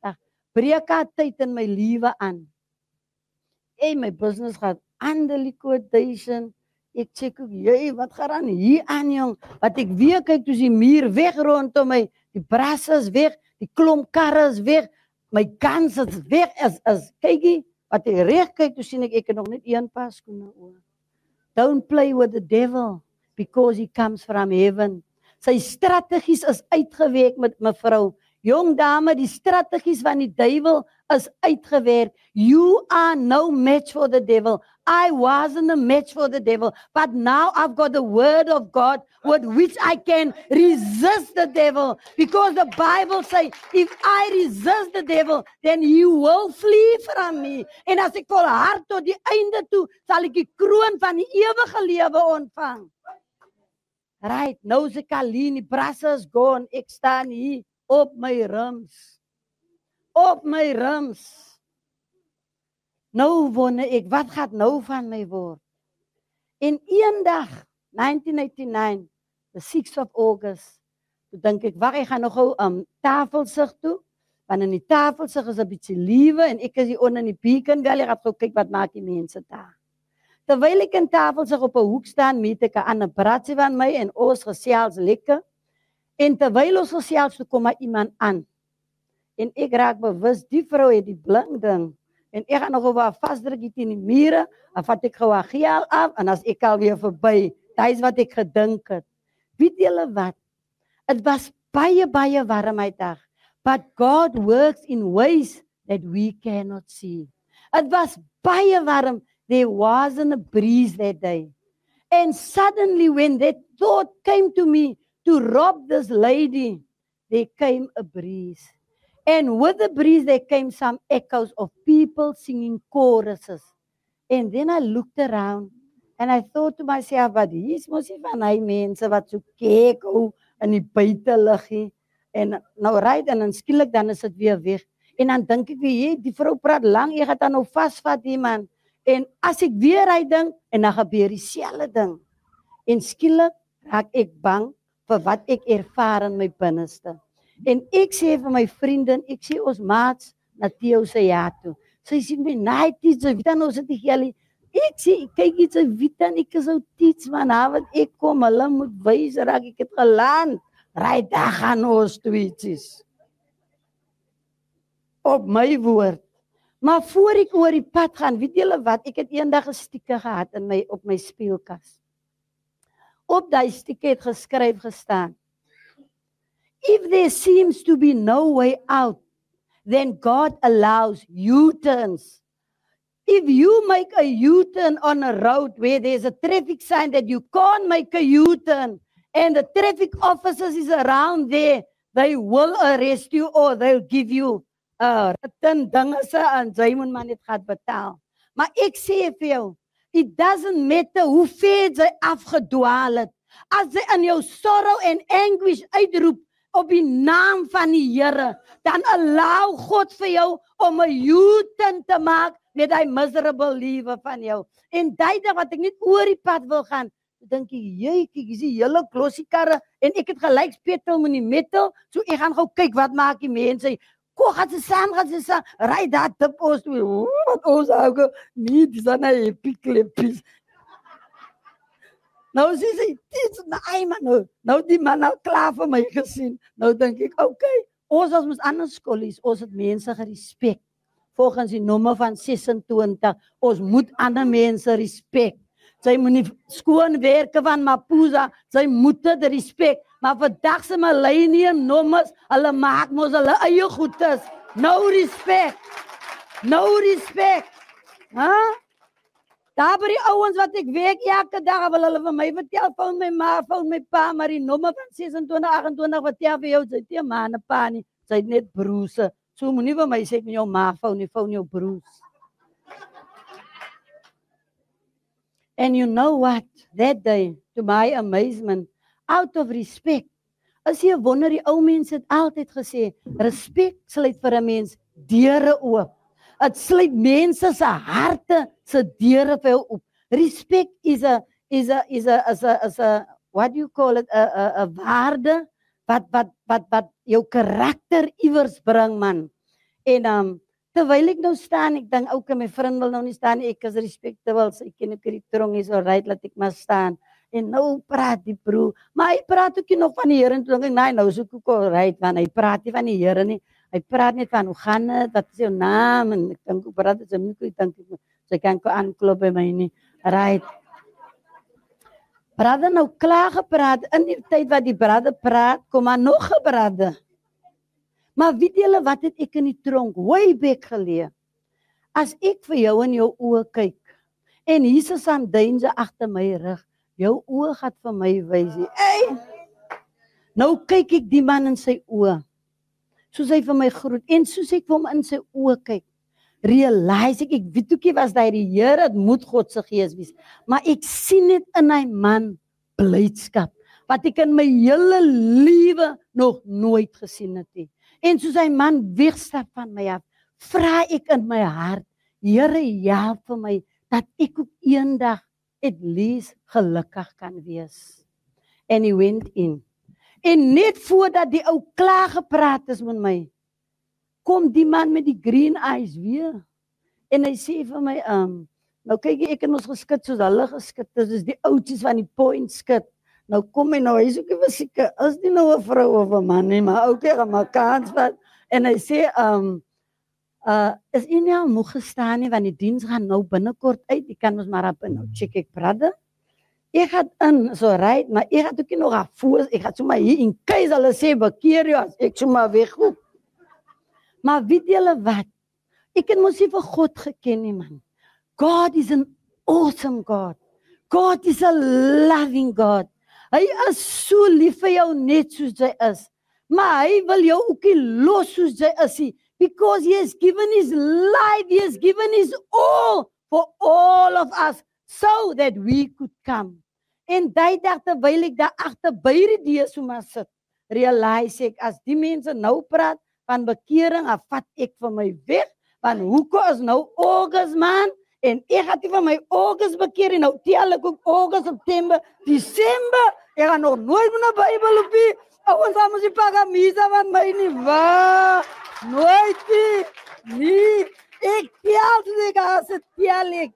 S6: breek haar tyd in my lewe aan. Hey, my business gaat under liquidation. Ek check ook, jy, wat gaan aan hier aan, jong? Wat ek weer kyk, toe is die muur weg rondom my, die brasse is weg, die klomp karre is weg, my kans is weg, as, as, kykie, wat ek recht kyk, toe sien ek, ek het nog net een paar skoene oor. Don't play with the devil, because he comes from heaven. Sy strategies is uitgewerk met mevrou. Jong dame, die strategies van die duivel is uitgewerk. You are no match for the devil. I wasn't a match for the devil. But now I've got the word of God with which I can resist the devil. Because the Bible says, if I resist the devil, then he will flee from me. En as ek volhard tot die einde toe, sal ek die kroon van die ewige lewe ontvang. Right, nou is ek alleen, die brasse is gone, ek staan hier. Op my rims. Op my rims. Nou wonder ek, wat gaat nou van my word? En een dag, nineteen eighty-nine, the sixth of August, toe dink ek, wacht, ek gaan nog gauw um, tafelsig toe, want in die tafelsig is een beetje liewe, en ek is hier onder in die Beacon Valley, ek gaat gauw kyk, wat maak die mense daar. Terwyl ek in tafelsig op een hoek staan, meet ek een ander praatsie van my, en ons gesels lekker. En terwyl ons gesels, toe kom maar iemand aan. En ek raak bewus, die vrou het die blink ding. En ek gaan nog over haar vastdruk hier in die mure, en vat ek gewoon geel af, en as ek alweer voorbij, dat is wat ek gedink het. Weet julle wat? Het was baie, baie warm uit dag. But God works in ways that we cannot see. Het was baie warm. There wasn't a breeze that day. And suddenly when that thought came to me, to rob this lady, there came a breeze. And with the breeze, there came some echoes of people singing choruses. And then I looked around and I thought to myself, wat hier is mos nie van hy mense wat so kyk hoe in die buiteliggie. En nou right, en dan skielik dan is dit weer weg. En dan dink ek weer, die vrou praat lang, jy gaan dan nou vasvat die man. En as ek weer hy ding, en dan gebeur dieselfde ding. En skielik raak ek bang vir wat ek ervaar in my binneste. En ek sê vir my vriendin, ek sê ons maats na Theo se ja toe. Sy sê my, nee, iets so wit, ons het die geld. Ek sê, kyk iets so wit, en ek is so iets, man, wat ek kom, hulle moet wees, raak ek het geland. Raai, daar gaan ons tweetjies. Op my woord. Maar voor ek oor die pad gaan, weet julle wat, ek het eendag 'n stieke gehad in my, op my speelkas. Op die stieke het geskryf gestaan, if there seems to be no way out, then God allows U-turns. If you make a U-turn on a road where there's a traffic sign that you can't make a U-turn, and the traffic officers is around there, they will arrest you or they'll give you a written dinge se en jy moet maar net gaan betaal. Maar ek sê vir jou, it doesn't matter hoe ver jy afgedwaal het. As jy in jou sorrow en anguish uitroep op die naam van die Here, dan allow God vir jou om 'n U-turn te maak met hy miserable lewe van jou. En daai dag wat ek net oor die pad wil gaan, dink ek, jy, kyk, is die hele klossie karre, en ek het gelyk spetel met die metal, so ek gaan gou kyk wat maak die mense. Ko gaan ze saam, gaan ze saam, ry daar te post toe, wat ons ook nie, dis dan hy pikleppies. Nou sê sy, dis na ai man, nou, nou die man nou klaar vir my gesien. Nou dink ek, okay, ons as ons ander skolies, ons het mense gerespek. Volgens die nommer van sesentwintig, ons moet ander mense respek. Sy moet nie skoon werke van Mapusa, sy moet dit respek. Maar vandag se millennium nommers, hulle maak mos hulle eie goedes. No respect. No respect. Huh? Daar by die ouens wat ek werk elke dag, wil hulle vir my vertel, van my ma, van my pa, maar die nommer van sesentwintig, agentwintig, vertel vir jou, sy het nie ma en pa nie, sy het net broese. So moet nie vir my sê, ek met jou ma, van nie, van jou broes. And you know what? That day, to my amazement, out of respect, as jy wonder, die ou mens het altyd gesê, respect sluit vir 'n mens deure oop. Het sluit mense se harte se deure vir jou oop. Respect is a is a is a is a, is a what do you call it, a a, a waarde wat wat wat wat jou karakter iewers bring, man. En um, terwyl ek nou staan, ek dink ook my vriend wil nou nie staan nie, ek is respectable, so ek ken ook die trong is alright, laat ek maar staan. En nou praat die broer, maar hy praat ook nie nog van die Here en toe dink ek, nee, nou is ek ook alright, want hy praat nie van die Here nie. Hy praat net van hoe gaan dit, wat is jou naam en ek dink ek praat dit so ek dink so ek kan ko aanklop by my nie. Right. Brother nou klaar gepraat in die tyd wat die brother praat, kom maar nog 'n brother. Maar weet julle wat het ek in die tronk way back geleer? As ek vir jou in jou oë kyk en Jesus aan duinse agter my rug, jou oë gaan vir my wys. Hey! Nou kyk ek die man in sy oë. Soos hy vir my groet en soos ek vir hom in sy oë kyk, realize ek, ek weet ook nie was daai die Here, dit moet God se gees wees, maar ek sien net in hy man blydskap wat ek in my hele lewe nog nooit gesien het nie. En soos hy man wegstap van my af, vra ek in my hart, Here, help vir my dat ek ook eendag at least gelukkig kan wees. And he went in. En net voordat die ou klaar gepraat is met my, kom die man met die green eyes weer. En hy sê vir my, um, nou kyk ek en ons geskit soos hulle geskit, dis die oudjies van die point skit. Nou kom hy nou, hy is ook nie seker, is die nou 'n vrou of 'n man nie, maar ook hier 'n mekaans wat. En hy sê, um, uh, is u nie al moeg gestaan nie, want die diens gaan nou binnekort uit, die kan ons maar op, nou check ek, brother. Ek het in, so right, maar ek het ook nie nog afvoer, ek het sommer hier in case hulle sê, bekeer jou, as ek sommer weghoek. Maar weet julle wat? Ek het mos nie vir God geken nie, man. God is an awesome God. God is a loving God. Hy is so lief vir jou net soos hy is. Maar hy wil jou ook nie los soos hy is nie. Because he has given his life, he has given his all for all of us, so that we could come. En die dag terwyl ek daar agter by die deur so maar sit, realize ek, as die mense nou praat van bekering, dan vat ek vir my weg, want hoekom is nou August, man, en ek het nie van my August bekeer, en nou tel ek ook August, September, December, ek gaan nog nooit met 'n Bybel op die, ouens gaan mos die pagamisa van my nie, waar, nooit nie, nie, ek tel, soos ek as het tel ek,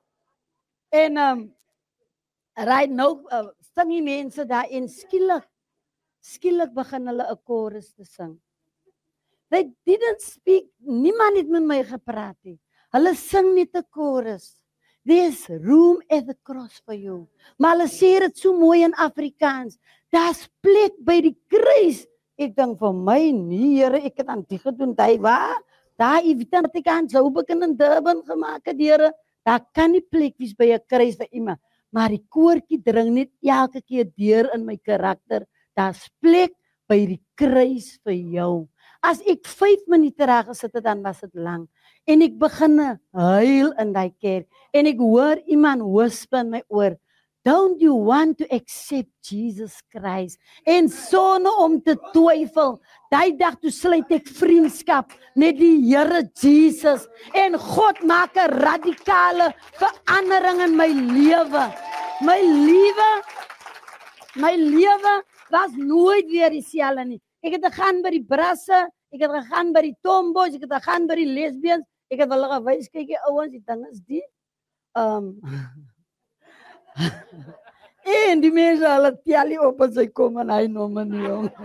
S6: en, um, right nou, uh, sing die mense daar, en skielik, skielik begin hulle 'n chorus te sing. They didn't speak, niemand het met my gepraat nie. Hulle sing net 'n chorus. There's room at the cross for you. Maar hulle sê dit so mooi in Afrikaans. Daar's plek by die kruis. Ek dink vir my, nee Here, ek het aan die gedoen, daai waar? Daar het ek aan sou begin in Durban gemaak het, Here. Daar kan nie plek wees by 'n kruis vir iemand. Maar die koortjie dring net elke keer deur in my karakter. Daar's plek by die kruis vir jou. As ek vyf minute reg gesit het, dan was dit lank. En ek begin huil in die kerk. En ek hoor iemand whisper in my oor, don't you want to accept Jesus Christ? En sonder om te twyfel, die dag toe sluit ek vriendskap met die Here Jesus. En God maak 'n radikale verandering in my lewe. My lewe, my lewe was nooit weer dieselfde nie. Ek het gegaan by die brasse, ek het gegaan by die tomboys, ek het gegaan by die lesbians, ek het hulle gewys, kyk die ouens, die ding is die. Um, en die mense, hulle tel nie op as hy kom en hy noem my nie om.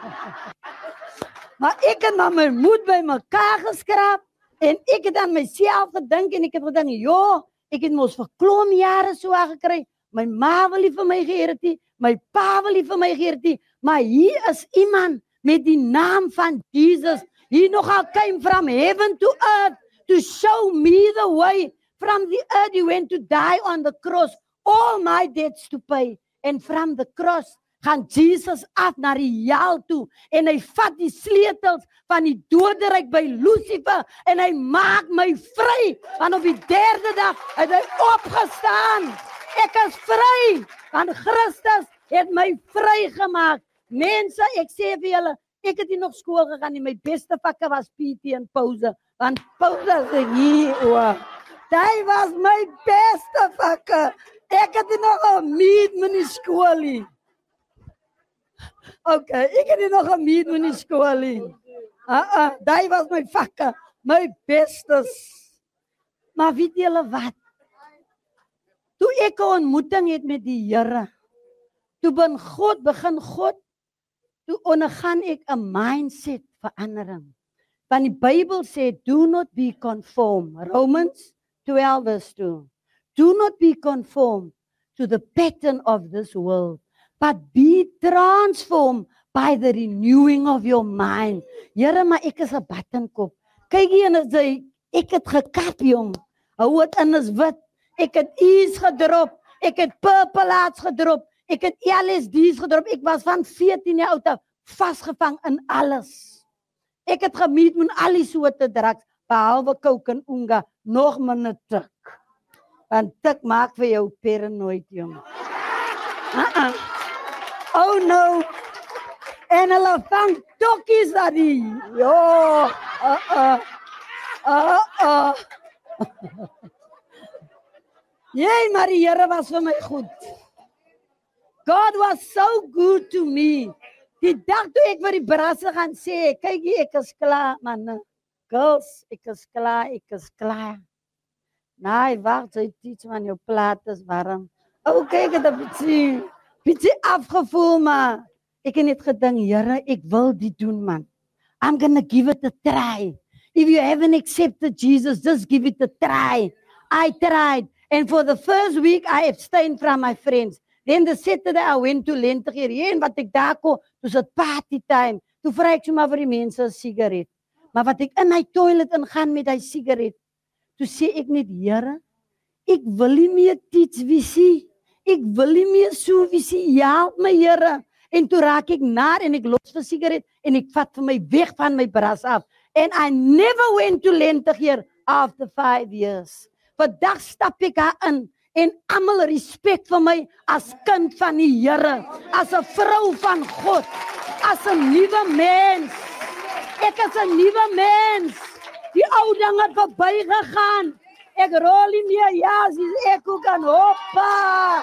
S6: Maar ek het maar my moed by mekaar geskraap, en ek het aan myself gedink, en ek het gedink, joh, ek het mos vir klom jare so gekry, my ma wil nie vir my geheer het nie, my pa wil nie vir my geheer het nie, maar hier is iemand met die naam van Jesus, he nogal came from heaven to earth, to show me the way, from the earth he went to die on the cross, all my debts to pay, and from the cross, gaan Jesus af na die hel toe, en hy vat die sleutels van die doderyk by Lucifer, en hy maak my vry, want op die derde dag het hy opgestaan, ek is vry, want Christus het my vry gemaak. Mense, ek sê vir julle, ek het nie nog skool gegaan nie, my beste vakke was P T en pouse, want pouse is hier, oor. Daai was my beste vakke, ek het nie nog een meet met die skool nie. Ok, ek het nie nog een meet met die skool nie. Uh, uh, daai was my vakke, my bestes. Maar weet julle wat? Toe ek 'n ontmoeting het met die Here, toe ben God, begin God, toe ondergaan ek 'n mindset verandering. Want die Bybel sê, do not be conformed. Romans twelve verse two. Do not be conformed to the pattern of this world, but be transformed by the renewing of your mind. Here, maar ek is 'n battenkop. Kyk hier en sê, ek het gekap jong. Hou dit in is wit. Ek het E's gedrop. Ek het purple hearts gedrop. Ek het L S D's gedrop. Ek was van veertien jaar oud af vasgevang in alles. Ek het gemeet met al die soorte drugs, behalwe coke en unga, nog minder tik. Want tik maak vir jou paranoid, jong. Uh-uh. Oh no. En hulle vang tokkies daar die. Jo. Uh-uh. Uh-uh. Jee, maar die Here was vir my goed. God was so good to me. Die dag toe ek vir die brasse gaan sê, kyk hier, ek is klaar, man. Girls, ek is klaar, ek is klaar. Nee, wacht, jy teach man, jou plaat is warm. Oh, kyk, het 'n bietjie, bietjie afgevoel, maar ek het net gedink, Here, ek wil dit doen, man. I'm gonna give it a try. If you haven't accepted Jesus, just give it a try. I tried. And for the first week, I abstained from my friends. Then the Saturday, I went to Lentegeur. En wat ek daar kom, was het party time. Toe vra ek sommer vir die mense 'n sigaret. Maar wat ek in my toilet ingaan met hy sigaret, toe sê ek net, Here, ek wil nie meer teach visie. Ek wil nie meer so visie. Help my, Here. En toe raak ek naar en ek los vir sigaret en ek vat vir my weg van my bras af. And I never went to Lentegeur after five years. Vandag stap ek daar in en almal respek vir my as kind van die Here, as 'n vrou van God, as 'n nuwe mens. Ek is 'n nuwe mens. Die ou dinge het verbygegaan. Ek rol nie meer jas, ek ook kan hoppa.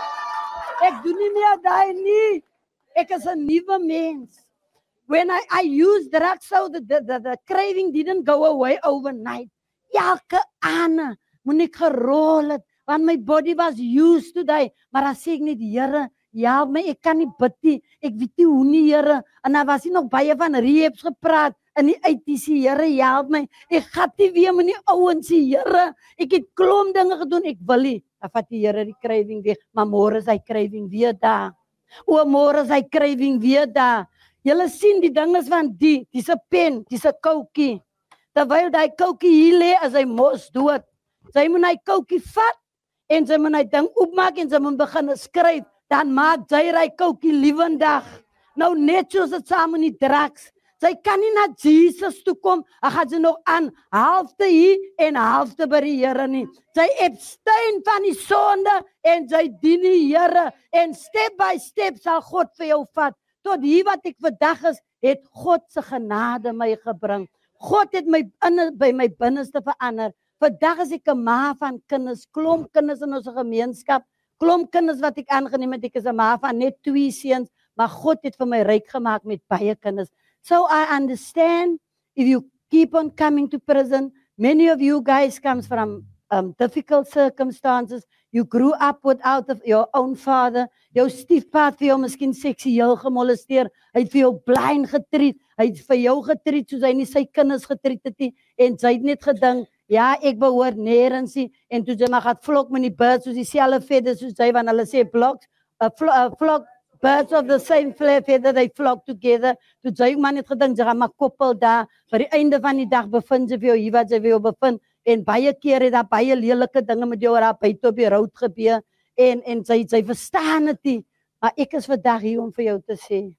S6: Ek doen nie meer daai nie. Ek is 'n nuwe mens. When I, I used drugs, so the, the, the, the craving didn't go away overnight. Elke aane moet ek gerol het, want my body was used to die. Maar as ek net, Here, help my, ek kan nie bid nie, ek weet nie hoe nie, Here. En daar was nie nog baie van rehabs gepraat, in die uitties, Here, help my. Ek gat nie weer met die ouens, Here. Ek het klomp dinge gedoen, ek wil nie. Dan vat die Here die craving weg, maar môre is hy craving weer daar. O, môre is hy craving weer daar. Julle sien die ding is van die, dis 'n pen, dis 'n koukie. Terwyl daai koukie hier lê, as hy mos dood. Sy moet hy koukie vat en sy moet hy ding oopmaak en sy moet begin skryf. Dan maak sy hy koukie lewendig. Nou net soos dit saam met die drugs. Sy kan nie na Jesus toe kom. Hy gaan sy nog aan halfte hier en halfte by die Here nie. Sy abstain van die sonde en sy dien die Here. En step by step sal God vir jou vat. Tot hier wat ek vandag is, het God se genade my gebring. God het my in, by my binneste verander. Vandag is ek 'n ma van kinders, klomp kinders in ons gemeenskap, klomp kinders wat ek aangeneem het. Ek is 'n ma van net twee seuns, maar God het vir my ryk gemaak met baie kinders. So I understand, if you keep on coming to prison, many of you guys comes from um, difficult circumstances. You grew up without of your own father. Jou stiefpa het vir jou miskien seksueel gemolesteer. Hy het vir jou blind getreed. Hy het vir jou getreed soos hy nie sy kinders getreed het nie. En sy het net gedink, ja, ek behoort nêrens nie. En toe sy maar gaan vlok met die birds soos dieselfde feathers soos hy, want hulle sê blocks, a flock, birds of the same feather, they flock together. Toe sy man het gedink, sy gaan maar koppel daar. Vir die einde van die dag bevind sy vir jou hier wat sy vir jou bevind. En baie keer het daar baie lelike dinge met jou daar buite op die road gebeur. En, en sy, sy verstaan het nie. Maar ek is vandag hier om vir jou te sê,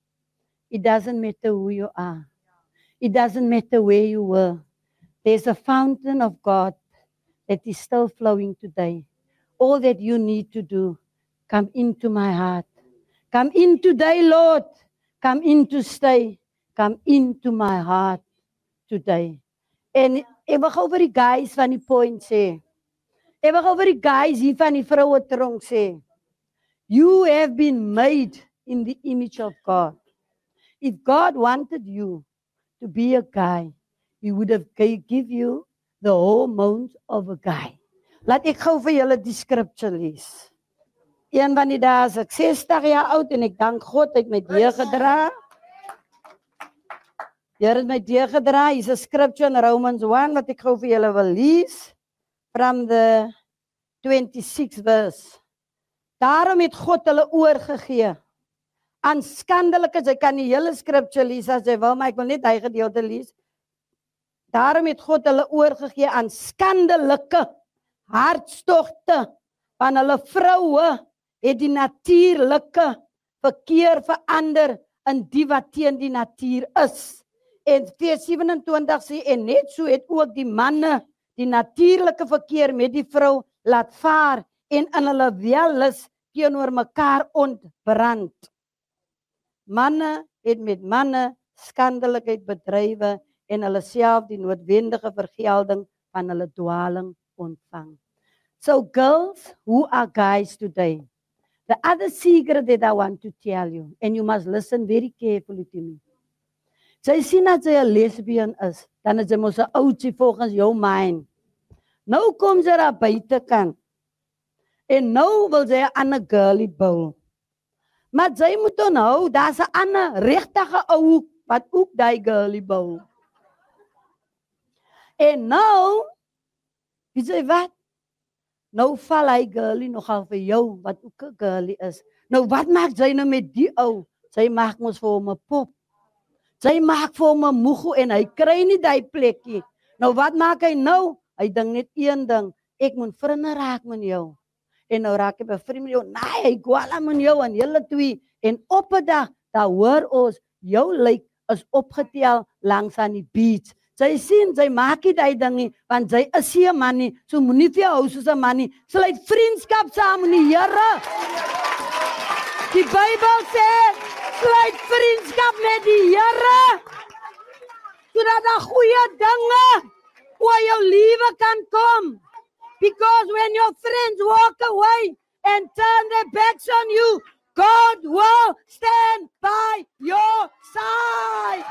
S6: it doesn't matter who you are. It doesn't matter where you were. There's a fountain of God that is still flowing today. All that you need to do, come into my heart. Come in today, Lord. Come in to stay. Come into my heart today. En ek wil gou vir die guys van die point sê. Ek wil gou vir die guys hier van die vroue tronk sê. You have been made in the image of God. If God wanted you to be a guy, he would have gi- give you the hormones of a guy. Laat ek gou vir julle die scripture lees. Een van die dae is ek sestig jaar oud en ek dank God het my deurgedra. Die Here het my deurgedra. Hier's 'n scripture in Romans one wat ek gou vir julle wil lees from the twenty-sixth verse. Daarom het God hulle oorgegee aan skandelikes. Jy kan die hele scripture lees as jy wil, maar ek wil net hy gedeelte lees. Daarom het God hulle oorgegee aan skandelike hartstogte van hulle vroue het die natuurlike verkeer verander in die wat teen die natuur is. En vers sevenentwintig sê, en net so het ook die manne die natuurlike verkeer met die vrou laat vaar en in hulle welis teenoor mekaar ontbrand. Manne het met manne skandelikheid bedrywe en hulle self die noodwendige vergelding van hulle dwaling ontvang. So girls who are guys today, the other secret that I want to tell you, and you must listen very carefully to me. Sy sien dat sy 'n lesbian is, dan is sy mos 'n oudjie volgens jou mind. Nou kom sy daar buitekant. En nou wil sy 'n ander girlie bou. Maar sy moet onthou, daar's 'n ander regtige ou wat ook daai girlie bou. En nou, wie sê wat? Nou val hy girlie nogal vir jou, wat ook 'n girlie is. Nou wat maak sy nou met die ou? Sy maak mos vir hom 'n pop. Sy maak vir hom 'n moego en hy kry nie daai plekkie. Nou wat maak hy nou? Hy dink net een ding, ek moet vriende raak met jou. En nou raak hy bevriend met jou. Nee, hy gwala met jou en julle twee. En op 'n dag, daar hoor ons, jou lyk is opgetel langs aan die beach. Sy sien, sy maak nie die ding nie, want sy is nie 'n man nie, so moenie vir jou hou soos 'n man nie. Sluit vriendskap saam met die Here. Die Bybel sê, sluit vriendskap met die Here, sodat daar goeie dinge oor jou lewe kan kom. Because when your friends walk away and turn their backs on you, God will stand by your side.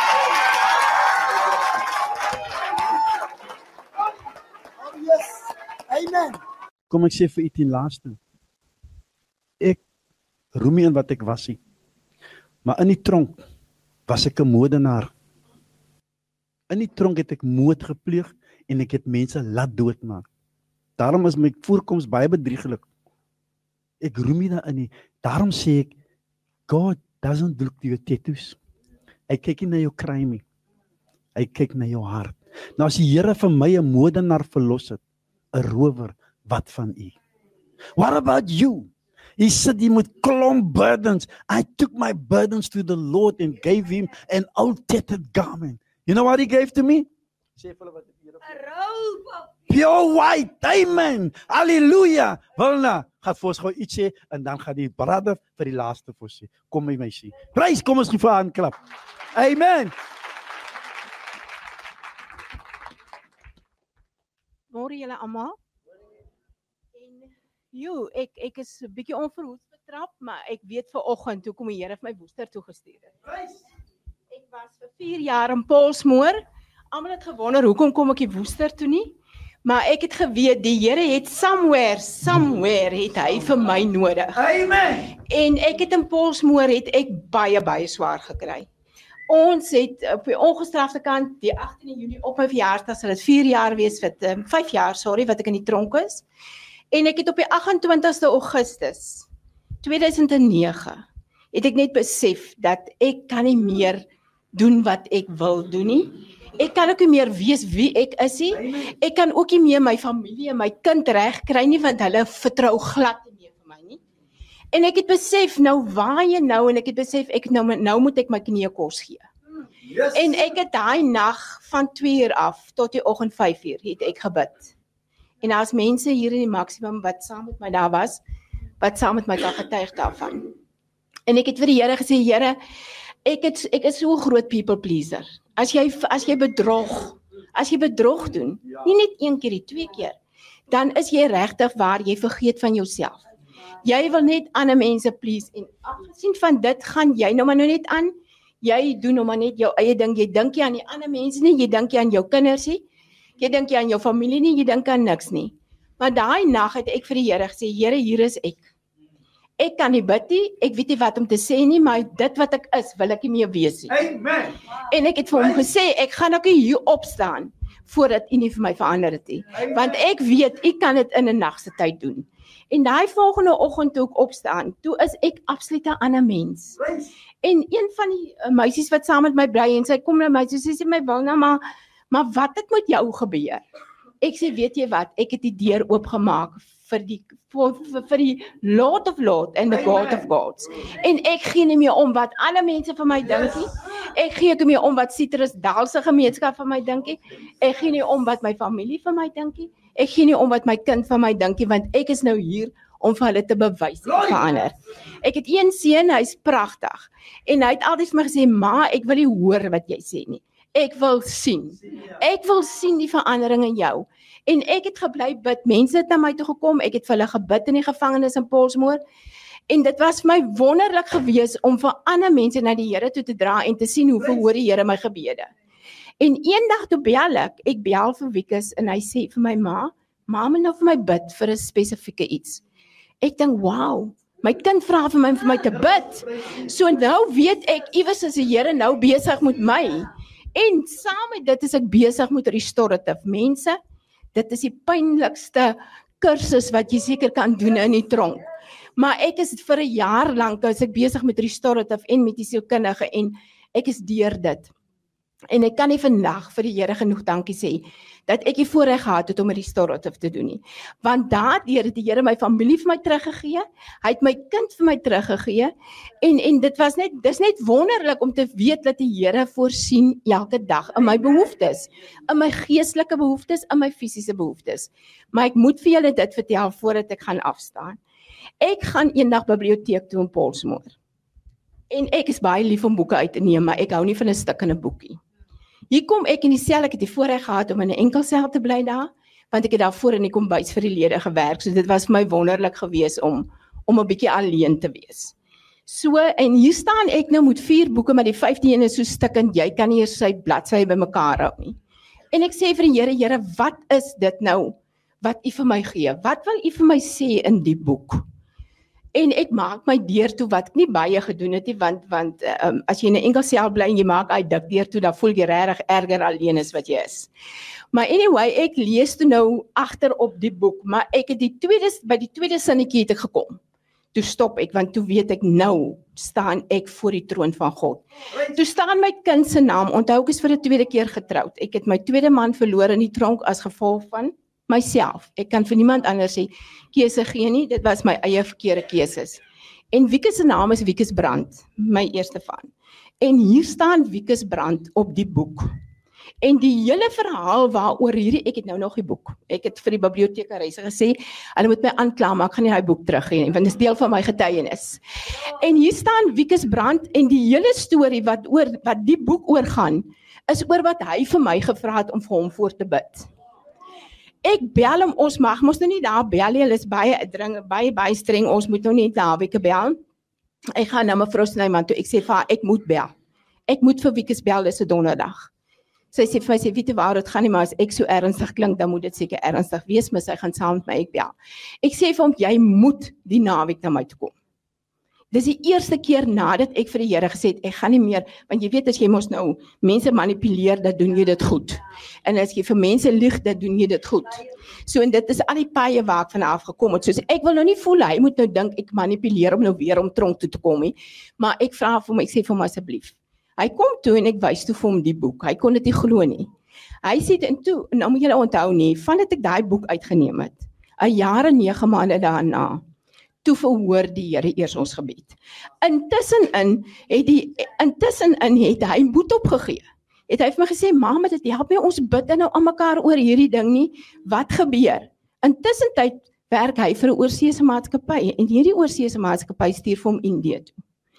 S2: Oh yes. Amen. Kom ek sê vir u die laaste. Ek roem nie in wat ek was nie. Maar in die tronk was ek 'n moordenaar. In die tronk het ek moord gepleeg en ek het mense laat doodmaak. Daarom is my voorkoms baie bedrieglik. Ek roem nie daarin nie. Daarom sê ek, God doesn't look to your tattoos. Hy kyk nie na jou crime nie. Hy kyk na jou hart. Nou as die Here vir my 'n moordenaar verlos het, 'n rower, wat van u? What about you? He said he would klomp burdens. I took my burdens to the Lord and gave him an old tattered garment. You know what he gave to me? Sê vir hulle wat die Here.
S6: 'n robe.
S2: Pure white, amen, halleluja. Wilna, gaat vir ons gou iets sê, en dan gaan die brother vir die laaste vir sê. Kom my meisie. Prys, kom ons gee vir haar 'n klap. Amen.
S5: Môre julle almal. En jo, ek ek is 'n bietjie onverhoeds betrap, maar ek weet vanoggend toe kom die Here vir my Woester toe gestuur het.
S2: Prys.
S5: Ek was vir vier jaar in Paulsmoor. Almal het gewonder hoekom kom ek die Woester toe nie? Maar ek het geweet die Here het somewhere, somewhere het hy vir my nodig.
S2: Amen.
S5: En ek het in Paulsmoor het ek baie baie swaar gekry. Ons het op die ongestrafte kant die agtien Junie op my verjaarsdag, sal dit vier jaar wees vir um, vyf jaar, sorry, wat ek in die tronk is. En ek het op die agt-en-twintigste Augustus tweeduisend nege het ek net besef dat ek kan nie meer doen wat ek wil doen nie. Ek kan ook nie meer wees wie ek is nie. Ek kan ook nie meer my familie en my kind reg kry nie, want hulle vertrou glad nie meer vir my nie. En ek het besef, nou waar jy nou, en ek het besef, ek nou, nou moet ek my knieë kos gee. Yes. En ek het daai nag van twee uur af, tot die oggend vyf uur, het ek gebid. En daar's mense hier in die maksimum, wat saam met my daar was, wat saam met my kan getuig daarvan. En ek het vir die Here gesê, Here, ek, het, ek is so 'n groot people pleaser. As jy, as jy bedrog, as jy bedrog doen, nie net een keer, die twee keer, dan is jy regtig waar, jy vergeet van jouself. Jy wil net ander mense please, en afgesien van dit, gaan jy nou maar nou net aan,
S7: Jy doen hom maar net jou eie ding. Jy dink nie aan die ander mense nie, jy dink nie aan jou kinders nie. Jy dink nie aan jou familie nie, jy dink aan niks nie. Maar daai nag het ek vir die Here gesê, Here, hier is ek. Ek kan nie bid nie, ek weet nie wat om te sê nie, maar dit wat ek is, wil ek nie meer wees nie.
S2: Amen.
S7: En ek het vir hom gesê, ek gaan ook nie hier opstaan voordat u nie vir my verander het nie. Want ek weet, ek kan dit in 'n nag se tyd doen. En daai volgende oggend toe ek opstaan, toe is ek absoluut 'n ander mens. En een van die uh, meisies wat saam met my bly en sy kom na my, so sy sê my Wilna, maar maar wat het met jou gebeur? Ek sê, weet jy wat, ek het die deur oopgemaak vir die vir, vir, vir die Lord of Lords en the God of Gods. En ek gee nie meer om wat ander mense van my dink nie. Ek gee nie meer om wat Citrus Dal se gemeenskap van my dink nie. Ek gee nie om wat my familie van my dink nie. Ek gee nie om wat my kind van my dink nie, want ek is nou hier om vir hulle te bewys en verander. Ek het een seun, hy's pragtig. En hy het altyd vir my gesê, ma, ek wil nie hoor wat jy sê nie. Ek wil sien. Ek wil sien die verandering in jou. En ek het gebly bid. Mense het na my toe gekom. Ek het vir hulle gebid in die gevangenis in Polsmoor. En dit was vir my wonderlik gewees om vir ander mense na die Here toe te dra en te sien hoe verhoor die Here my gebede. En eendag toe bel ek, ek bel vir Wikus en hy sê vir my ma, ma moet nou vir my bid vir 'n spesifieke iets. Ek dink, wow, my kind vra vir my vir my te bid. So nou weet ek iewers is die Here nou besig met my. En saam met dit is ek besig met restorative mense. Dit is die pynlikste kursus wat jy seker kan doen in die tronk. Maar ek is vir 'n jaar lank as ek besig met restorative en met die sielkundige en ek is deur dit. En ek kan nie vandag vir die Here genoeg dankie sê dat ek die voorreg gehad het om 'n restorative te doen nie. Want daardeur het die Here my familie vir my teruggegee. Hy het my kind vir my teruggegee en en dit was net dis net wonderlik om te weet dat die Here voorsien elke dag in my behoeftes, in my geestelike behoeftes, in my fisiese behoeftes. Maar ek moet vir julle dit vertel voordat ek gaan afstaan. Ek gaan eendag biblioteek toe in Polsmoor. En ek is baie lief om boeke uit te neem, maar ek hou nie van 'n stuk in 'n boekie. Hier kom ek in die sel, ek het die voorreg gehad om in 'n enkel sel te bly daar, want ek het daarvoor in die kombuis vir die lede gewerk, so dit was vir my wonderlik gewees om om 'n bietjie alleen te wees. So, en hier staan ek nou met vier boeke, maar die vyfde een is so stikkend, jy kan nie eers sy bladsye bymekaar hou nie. En ek sê vir die Here, Here, wat is dit nou wat U vir my gee? Wat wil U vir my sê in die boek? En ek maak my deur toe wat ek nie baie gedoen het nie, want want um, as jy in 'n enkel sel bly en jy maak uit dik deur toe, dan voel jy regtig erger alleen as wat jy is. Maar anyway, ek lees toe nou agter op die boek, maar ek het die tweede by die tweede sinnetjie het ek gekom. Toe stop ek, want toe weet ek nou staan ek voor die troon van God. Toe staan my kind se naam, onthou ek is vir 'n tweede keer getroud. Ek het my tweede man verloor in die tronk as gevolg van myself. Ek kan vir niemand anders sê keuse gee nie, dit was my eie verkeerde keuses. En Wikus se naam is Wikus Brand, my eerste van. En hier staan Wikus Brand op die boek. En die hele verhaal waaroor hierdie, ek het nou nog die boek. Ek het vir die bibliotekaresse gesê, hulle moet my aankla, maar ek gaan nie daai boek teruggee nie, want dit is deel van my getuienis. En hier staan Wikus Brand en die hele storie wat oor wat die boek oorgaan, is oor wat hy vir my gevra het om vir hom voor te bid. Ek bel hom, ons mag mos nou nie daar bel nie, hulle is baie dring, baie baie streng, ons moet nou nie naweke bel. Ek gaan na mevrou Snyman toe, ek sê vir haar, ek moet bel. Ek moet vir Wikus bel, dis 'n donderdag. Sy sê vir my, sê, weet jy waar, dit gaan nie, maar as ek so ernstig klink, dan moet dit seker ernstig wees, maar sy gaan saam met my, ek bel. Ek sê vir hom, jy moet die naweek na my toe kom. Dis die eerste keer nadat ek vir die Here gesê het, ek gaan nie meer, want jy weet as jy mos nou mense manipuleer, dan doen jy dit goed. En as jy vir mense lieg, dan doen jy dit goed. So en dit is al die paaie waar ek vanaf gekom het. So ek wil nou nie voel, hy moet nou dink, ek manipuleer om nou weer om tronk toe te kom nie. Maar ek vra vir hom, ek sê vir hom asseblief. Hy kom toe en ek wys toe vir hom die boek. Hy kon dit nie glo nie. Hy sê en toe, nou moet julle onthou nie, vandat ek daai boek uitgeneem het, 'n jaar en nege maande daarna, toe verhoor die Here eers ons gebed. Intussenin het die intussenin het hy moed opgegee. Het hy vir my gesê, "Mamma, dit help nie ons bid nou aan mekaar oor hierdie ding nie. Wat gebeur?" Intussentyd werk hy vir 'n oorseese maatskappy en hierdie oorseese maatskappy stuur vir hom Indië toe.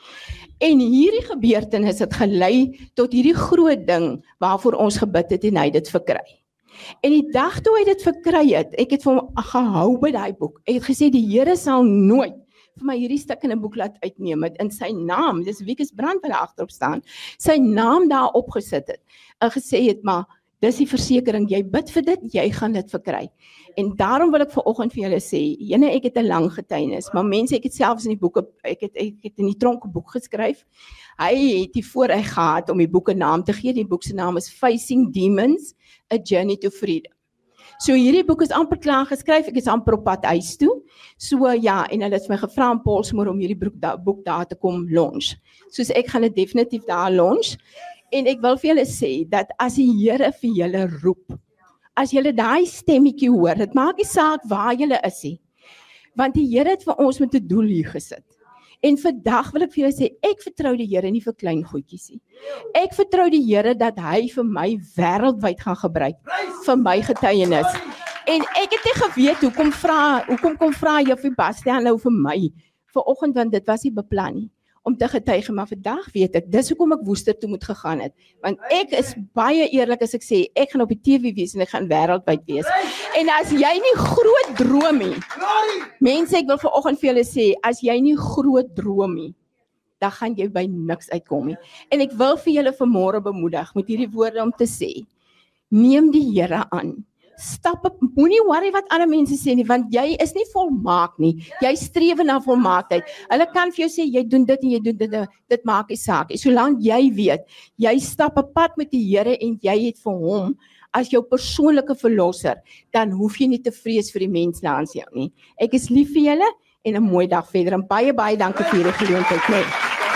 S7: En hierdie gebeurtenis het gelei tot hierdie groot ding waarvoor ons gebid het en hy dit verkry. En die dag toe hy dit verkry het, ek het vir hom gehou by daai boek. Ek het gesê die Here sal nooit vir my hierdie stuk in 'n boek laat uitneem het in sy naam, dis Wikus Brand wat daar agterop staan, sy naam daar opgesit het en gesê het, maar dis die versekering, jy bid vir dit, jy gaan dit verkry. En daarom wil ek vanoggend vir julle sê, jene ek het 'n lang getuienis, maar mense, ek het selfs in die boeke, ek het, ek het in die tronk 'n boek geskryf. Hy het die voorreg gehad om die boek 'n naam te gee. Die boek se naam is Facing Demons, A Journey to Freedom. So hierdie boek is amper klaar geskryf, ek is amper op pad huis toe. So ja, en hulle het my gevra om Paulsmoor om hierdie boek, da, boek daar te kom launch. Soos ek gaan dit definitief daar launch. En ek wil vir julle sê, dat as die Here vir julle roep, as julle daai stemmetjie hoor, dit maak nie saak waar julle is nie, want die Here het vir ons met 'n doel hier gesit. En vandag wil ek vir julle sê, ek vertrou die Here nie vir klein goedjies nie. Ek vertrou die Here dat hy vir my wêreldwyd gaan gebruik, vir my getuienis. En ek het nie geweet, hoekom vra, hoekom kom vra Juffie Bastian nou vir my, vanoggend, want dit was nie beplan nie, om te getuig, maar vandag weet ek, dis hoekom ek Woester toe moet gegaan het, want ek is baie eerlik as ek sê, ek gaan op die T V wees en ek gaan wêreldwyd wees, en as jy nie groot droom nie, mense, ek wil vanoggend vir julle sê, as jy nie groot droom nie, dan gaan jy by niks uitkom nie, en ek wil vir julle vanmôre bemoedig, met hierdie woorde om te sê, neem die Here aan, stap op, moenie worry wat ander mense sê nie, want jy is nie volmaak nie, jy streef na volmaaktheid, hulle kan vir jou sê, jy doen dit en jy doen dit, dit maak nie saak, solank jy weet, jy stap 'n pad met die Here en jy het vir hom, as jou persoonlike verlosser, dan hoef jy nie te vrees vir die mens langs jou nie, ek is lief vir julle, en 'n mooi dag verder, en baie, baie dankie vir hierdie geleentheid, nee.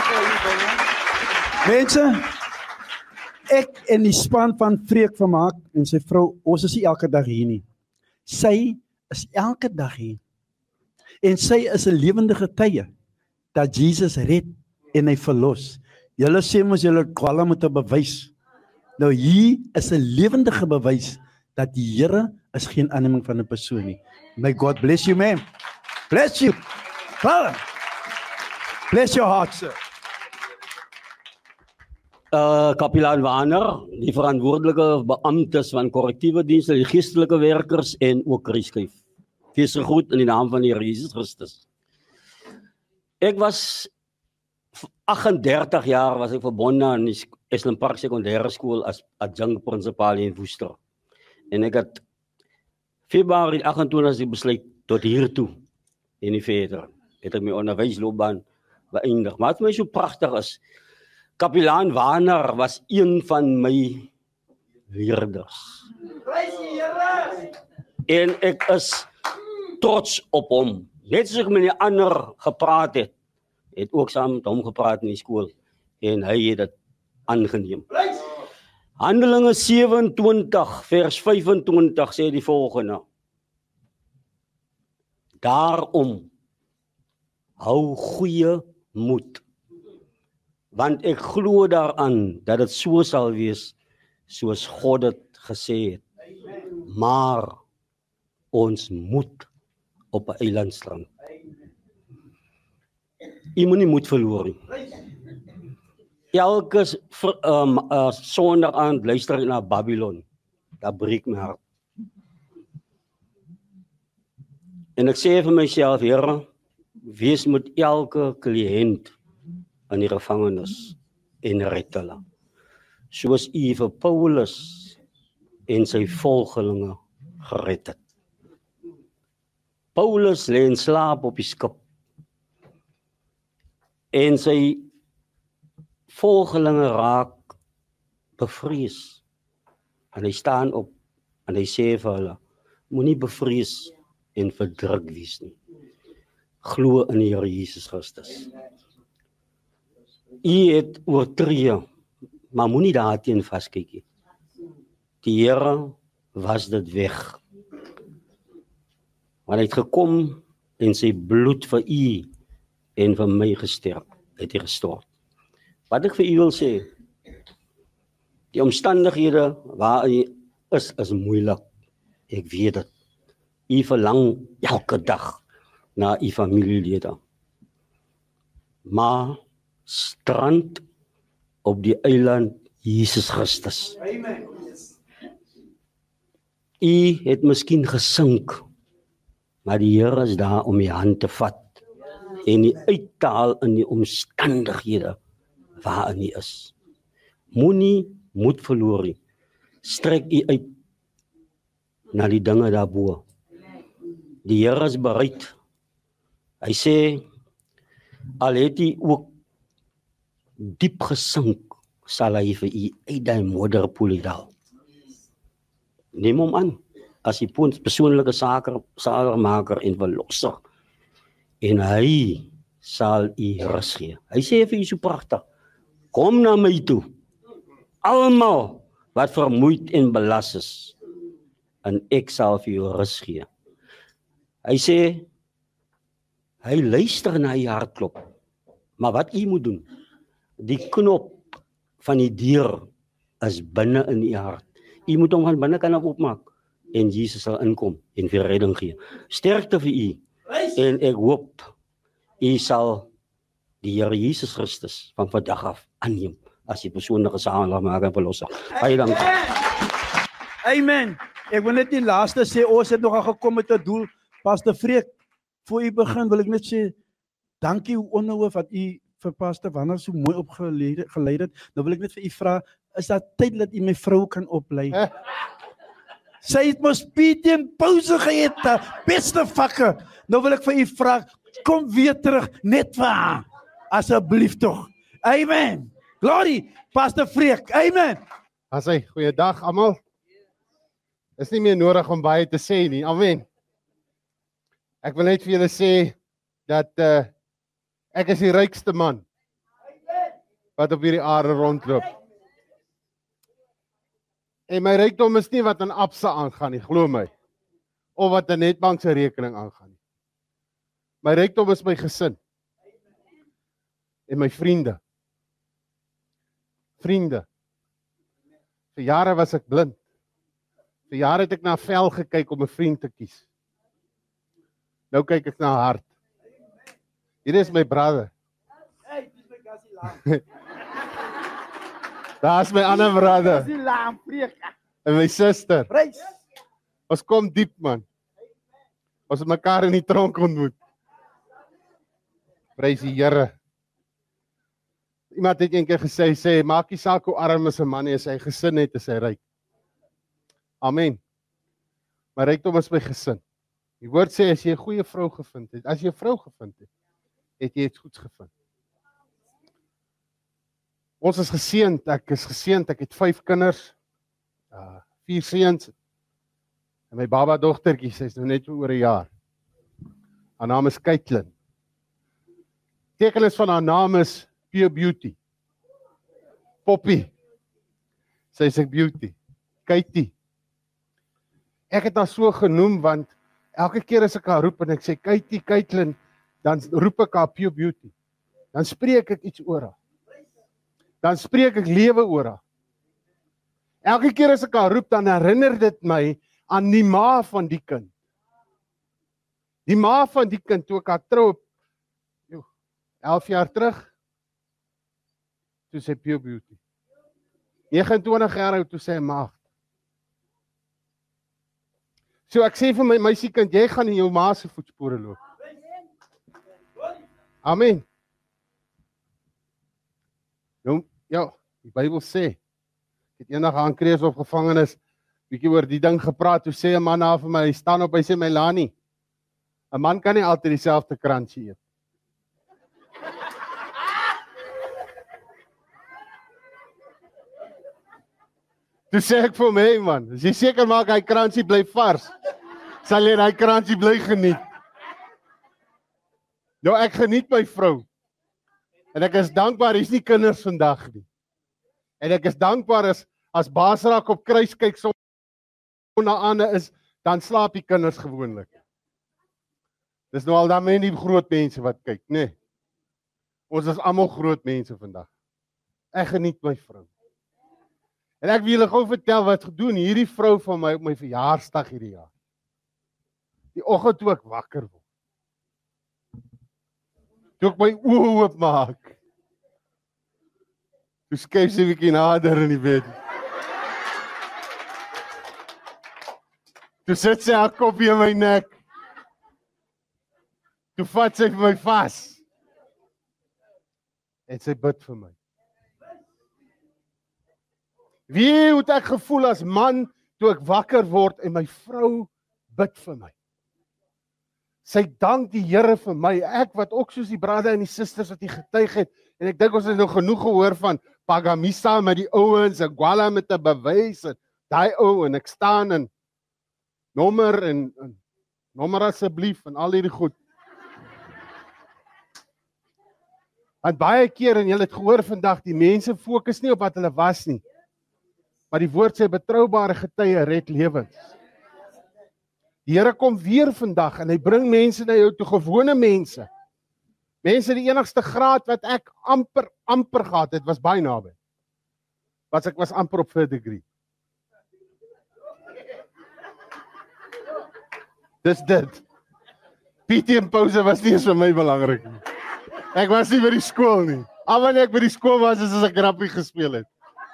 S2: Mense, ek en die span van Freek Vermaak en sy vrou, ons is nie elke dag hier nie. Sy is elke dag hier. En sy is 'n lewende getuie dat Jesus red en hy verlos. Julle sê mos julle kwala moet 'n bewys. Nou hier is 'n lewendige bewys dat die Here is geen aanneming van 'n persoon nie. May God bless you, man. Bless you. Father. Bless your heart, sir.
S8: Uh, Kapelaan Warner, die verantwoordelike beamptes van korrektiewe dienste, die geestelike werkers en ook Krieskyf. Wees gegroet in die naam van die Here Jesus Christus. Ek was agt-en-dertig jaar was ek verbonden aan die Esalen Park Sekondêre Skool as adjunct prinsipaal in Woester. En ek het Februarie agt-en-twintig besluit tot hier toe en nie verder. Het ek my onderwysloopbaan beëindig. Maar wat my so pragtig is, Kapelaan Warner was een van my leerders. En ek is trots op hom. Net soos ek met die ander gepraat het, het ook saam met hom gepraat in die skool. En hy het dit aangeneem. Handelinge sewe-en-twintig vers vyf-en-twintig sê die volgende. Daarom hou goeie moed. Want ek glo daaraan dat dit so sal wees soos God dit gesê het. Maar ons moet op 'n eilandstrand. Jy moet nie moed verloor nie. Elke um, uh, Sondag aand luister ek na Babylon. Dat breek my hart. En ek sê vir myself, Here, wees met elke kliënt in die gevangenis en red hulle. Soos U vir Paulus en sy volgelinge gered het. Paulus lê in slaap op die skip. En sy volgelinge raak bevrees. En hy staan op en hy sê vir hulle, moenie bevrees en verdruk wees nie. Glo in die Here Jesus Christus. U het oortree, maar moenie daarteen vaskyk nie. Die Here was dit weg. Want hy het gekom en sy bloed vir u en vir my gesterf, het hy gestort. Wat ek vir u wil sê, die omstandighede waar u is, is moeilik. Ek weet dit. U verlang elke dag na u familielede. Maar strand op die eiland Jesus Christus. Amen. U het miskien gesink, maar die Here is daar om u hand te vat en die uit te haal in die omstandighede waarin jy is. Moenie moed verloor nie. Strek jy uit na die dinge daarbo. Die Here is bereid. Hy sê, al het hy ook diep gesink, sal hy vir u uit die modderpoel daal. Neem hom aan, as die persoonlike saker, sakermaker en verlosser. En hy sal u rus gee. Hy sê vir u so pragtig, kom na my toe, almal wat vermoeid en belas is, en ek sal vir u rus gee. Hy sê, hy luister na die hartklop, maar wat u moet doen, die knop van die deur is binne in die hart. U moet hom van binne kan opmaak, en Jesus sal inkom en vir redding gee. Sterkte vir u, en ek hoop, u sal die Here Jesus Christus van vandag af aanneem, as die persoonlike saligmaker en verlosser. Baie dankie.
S2: Amen. Ek wil net die laaste sê, ons het nogal gekom met 'n doel. Pastor Freek, voor u begin wil ek net sê, dankie hoe onderhoof wat u vir Pastor Wanneer so mooi opgeleid geleid het. Nou wil ek net vir u vra, is daar tyd dat u my vrou kan oplei? Eh? Sy het mos Piet en Pause geëet, beste vakke. Nou wil ek vir u vra, kom weer terug, net vir haar. Asseblief tog. Amen. Glory, Pastor Freek. Amen.
S9: As hy, goeiedag almal. Is nie meer nodig om baie te sê nie. Amen. Ek wil net vir julle sê dat uh, ek is die rykste man wat op hierdie aarde rondloop. En my rykdom is nie wat aan Absa aangaan nie, glo my. Of wat 'n Netbank se rekening aangaan nie. My rykdom is my gesin. En my vriende. Vriende. Vir jare was ek blind. Vir jare het ek na vel gekyk om 'n vriend te kies. Nou kyk ek na hart. Hier is my brother. Hey, dis my gassie laam. Daar is my ander brother.
S2: Gassie laam, preek.
S9: En my suster.
S2: Prys.
S9: Ons kom diep, man. Ons het mekaar in die tronk ontmoet. Prys die Here. Iemand het eendag gesê, sê, maak nie saak hoe arm is 'n man nie, as hy gesin het, is hy ryk. Amen. My rykdom is my gesin. Die woord sê, as jy 'n goeie vrou gevind het, as jy 'n vrou gevind het, het jy iets goeds gevind. Ons is geseënd, ek is geseënd, ek het vyf kinders, uh, vier seuns, en my baba dogtertjie, sy is nou net oor 'n jaar. Haar naam is Caitlin. Tekenis van haar naam is Pure Beauty. Poppy. Sy is 'n beauty. Katie. Ek het haar so genoem, want elke keer as ek haar roep en ek sê, Katie, Caitlin, dan roep ek haar Pure Beauty. Dan spreek ek iets oor haar. Dan spreek ek lewe oor haar. Elke keer as ek haar roep, dan herinner dit my aan die ma van die kind. Die ma van die kind, toe ek haar trou, elf jaar terug, toe sy Pure Beauty. nege en twintig jaar oud, toe sy 'n maagd. So ek sê vir my meisiekind, jy gaan in jou ma se voetspore loop. Amen. Nou, ja, die Bybel sê, ek het eendag aan Kreeushof gevangenis, bietjie oor die ding gepraat, toe sê 'n man na vir my, hy staan op, hy sê, Melanie, 'n man kan nie altyd dieselfde krantjie eet. Toe sê ek vir hom, hey man, as jy seker maak hy krantjie bly vars, sal jy hy krantjie bly geniet. Nou ek geniet my vrou. En ek is dankbaar, hier is nie kinders vandag nie. En ek is dankbaar as as Basraak op kruis kyk so na Anne is, dan slaap die kinders gewoonlik. Dis nou al dan men die groot mense wat kyk, nê. Nee. Ons is almal groot mense vandag. Ek geniet my vrou. En ek wil julle gou vertel wat gedoen hierdie vrou van my op my verjaarsdag hierdie jaar. Die oggend toe ek wakker word. Toe ek my oë oop maak. Toe skuif sy 'n bietjie nader in die bed. Toe sit sy haar kopie in my nek. Toe vat sy my vas. En sy bid vir my. Wie het ek gevoel as man toe ek wakker word en my vrou bid vir my? Sy dank die Here vir my, ek wat ook soos die brade en die susters wat hy getuig het, en ek dink ons het nou genoeg gehoor van Pagamisa met die ouens, en Gwala met 'n bewys, en daai ou, en ek staan en nommer en, en nommer asseblief en al hierdie goed. Want baie keer, en julle het gehoor vandag, die mense fokus nie op wat hulle was nie, maar die woord sê betroubare getuie red lewens. Die Here kom weer vandag en hy bring mense na jou toe, gewone mense. Mense die enigste graad wat ek amper amper gehad het, was baie naby. Was ek was amper op third degree. Dis dit. P T en pouse was nie eens vir my belangrik nie. Ek was nie by die skool nie. Al wanneer ek by die skool was, is as ek rappie gespeel het.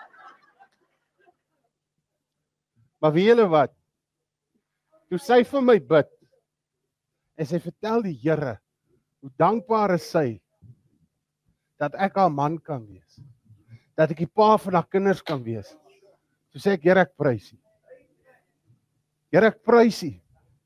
S9: Maar weet julle wat? Toe sy vir my bid, en sy vertel die Here, hoe dankbaar is sy, dat ek haar man kan wees, dat ek die pa van haar kinders kan wees. Toe sê ek, Here, ek prys U. Here, ek prys U.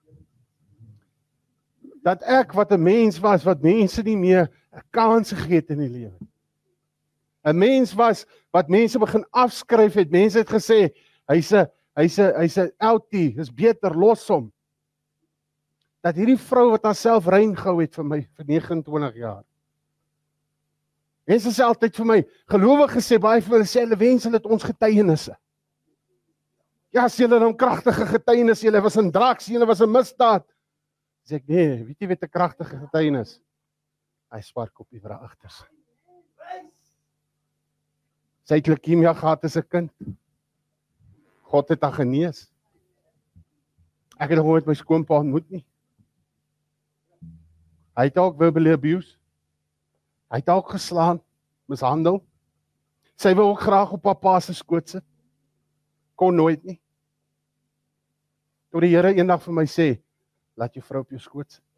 S9: Dat ek wat 'n mens was, wat mense nie meer 'n kans gegee het in die lewe. 'n Mens was, wat mense begin afskryf het, mense het gesê, hy's 'n Hy's 'n hy's 'n outie, dis beter los hom. Dat hierdie vrou wat haarself rein gehou het vir my vir negenentwintig jaar. Mense sê altyd vir my, gelowiges sê baie vir hulle sê hulle wens hulle het ons getuienisse. Ja, as julle dan kragtige getuienis, julle was in draks, julle was 'n misdaad. Sê ek nee, weet jy wat 'n kragtige getuienis? Hy spark op die vrou agter sy. Sy het leukemia gehad as 'n kind. God het haar genees. Ek het nog nooit my skoonpa ontmoet nie. Hy het ook verbally abuse. Hy het ook geslaan, mishandel. Sy wou ook graag op papa se skoot sit. Kon nooit nie. Toe die Here eendag vir my sê, laat jou vrou op jou skoot sit.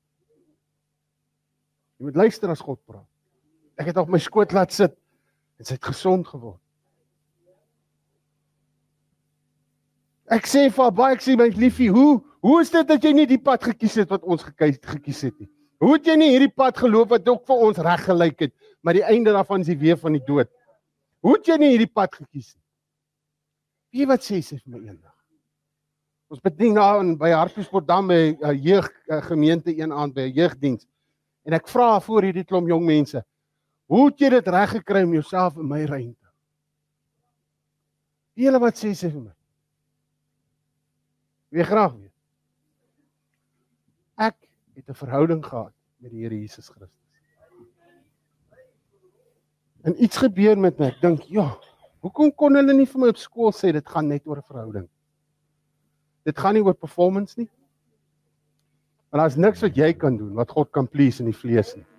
S9: Jy moet luister as God praat. Ek het op my skoot laat sit en sy het gesond geword. Ek sê vir haar baie, ek sê my liefie, hoe, hoe is dit dat jy nie die pad gekies het wat ons gekies, gekies het nie? Hoe het jy nie hierdie pad geloop wat ook vir ons reg gelyk het, maar die einde daarvan is die weë van die dood? Hoe het jy nie hierdie pad gekies nie? Wie wat sê sy vir my eendag? Ons bedien nou by Hartbeespoortdam by 'n uh, jeuggemeente een aand by 'n jeugdiens. En ek vra voor hierdie klomp jong mense, hoe het jy dit reg gekry om jouself in my ruimte? Wie julle wat sê sy vir my? Wie graag weet. Ek het 'n verhouding gehad met die Here Jesus Christus. En iets gebeur met my. Ek dink, ja, hoekom kon hulle nie vir my op skool sê dit gaan net oor 'n verhouding? Dit gaan nie oor performance nie. Maar daar's niks wat jy kan doen wat God kan please in die vlees nie.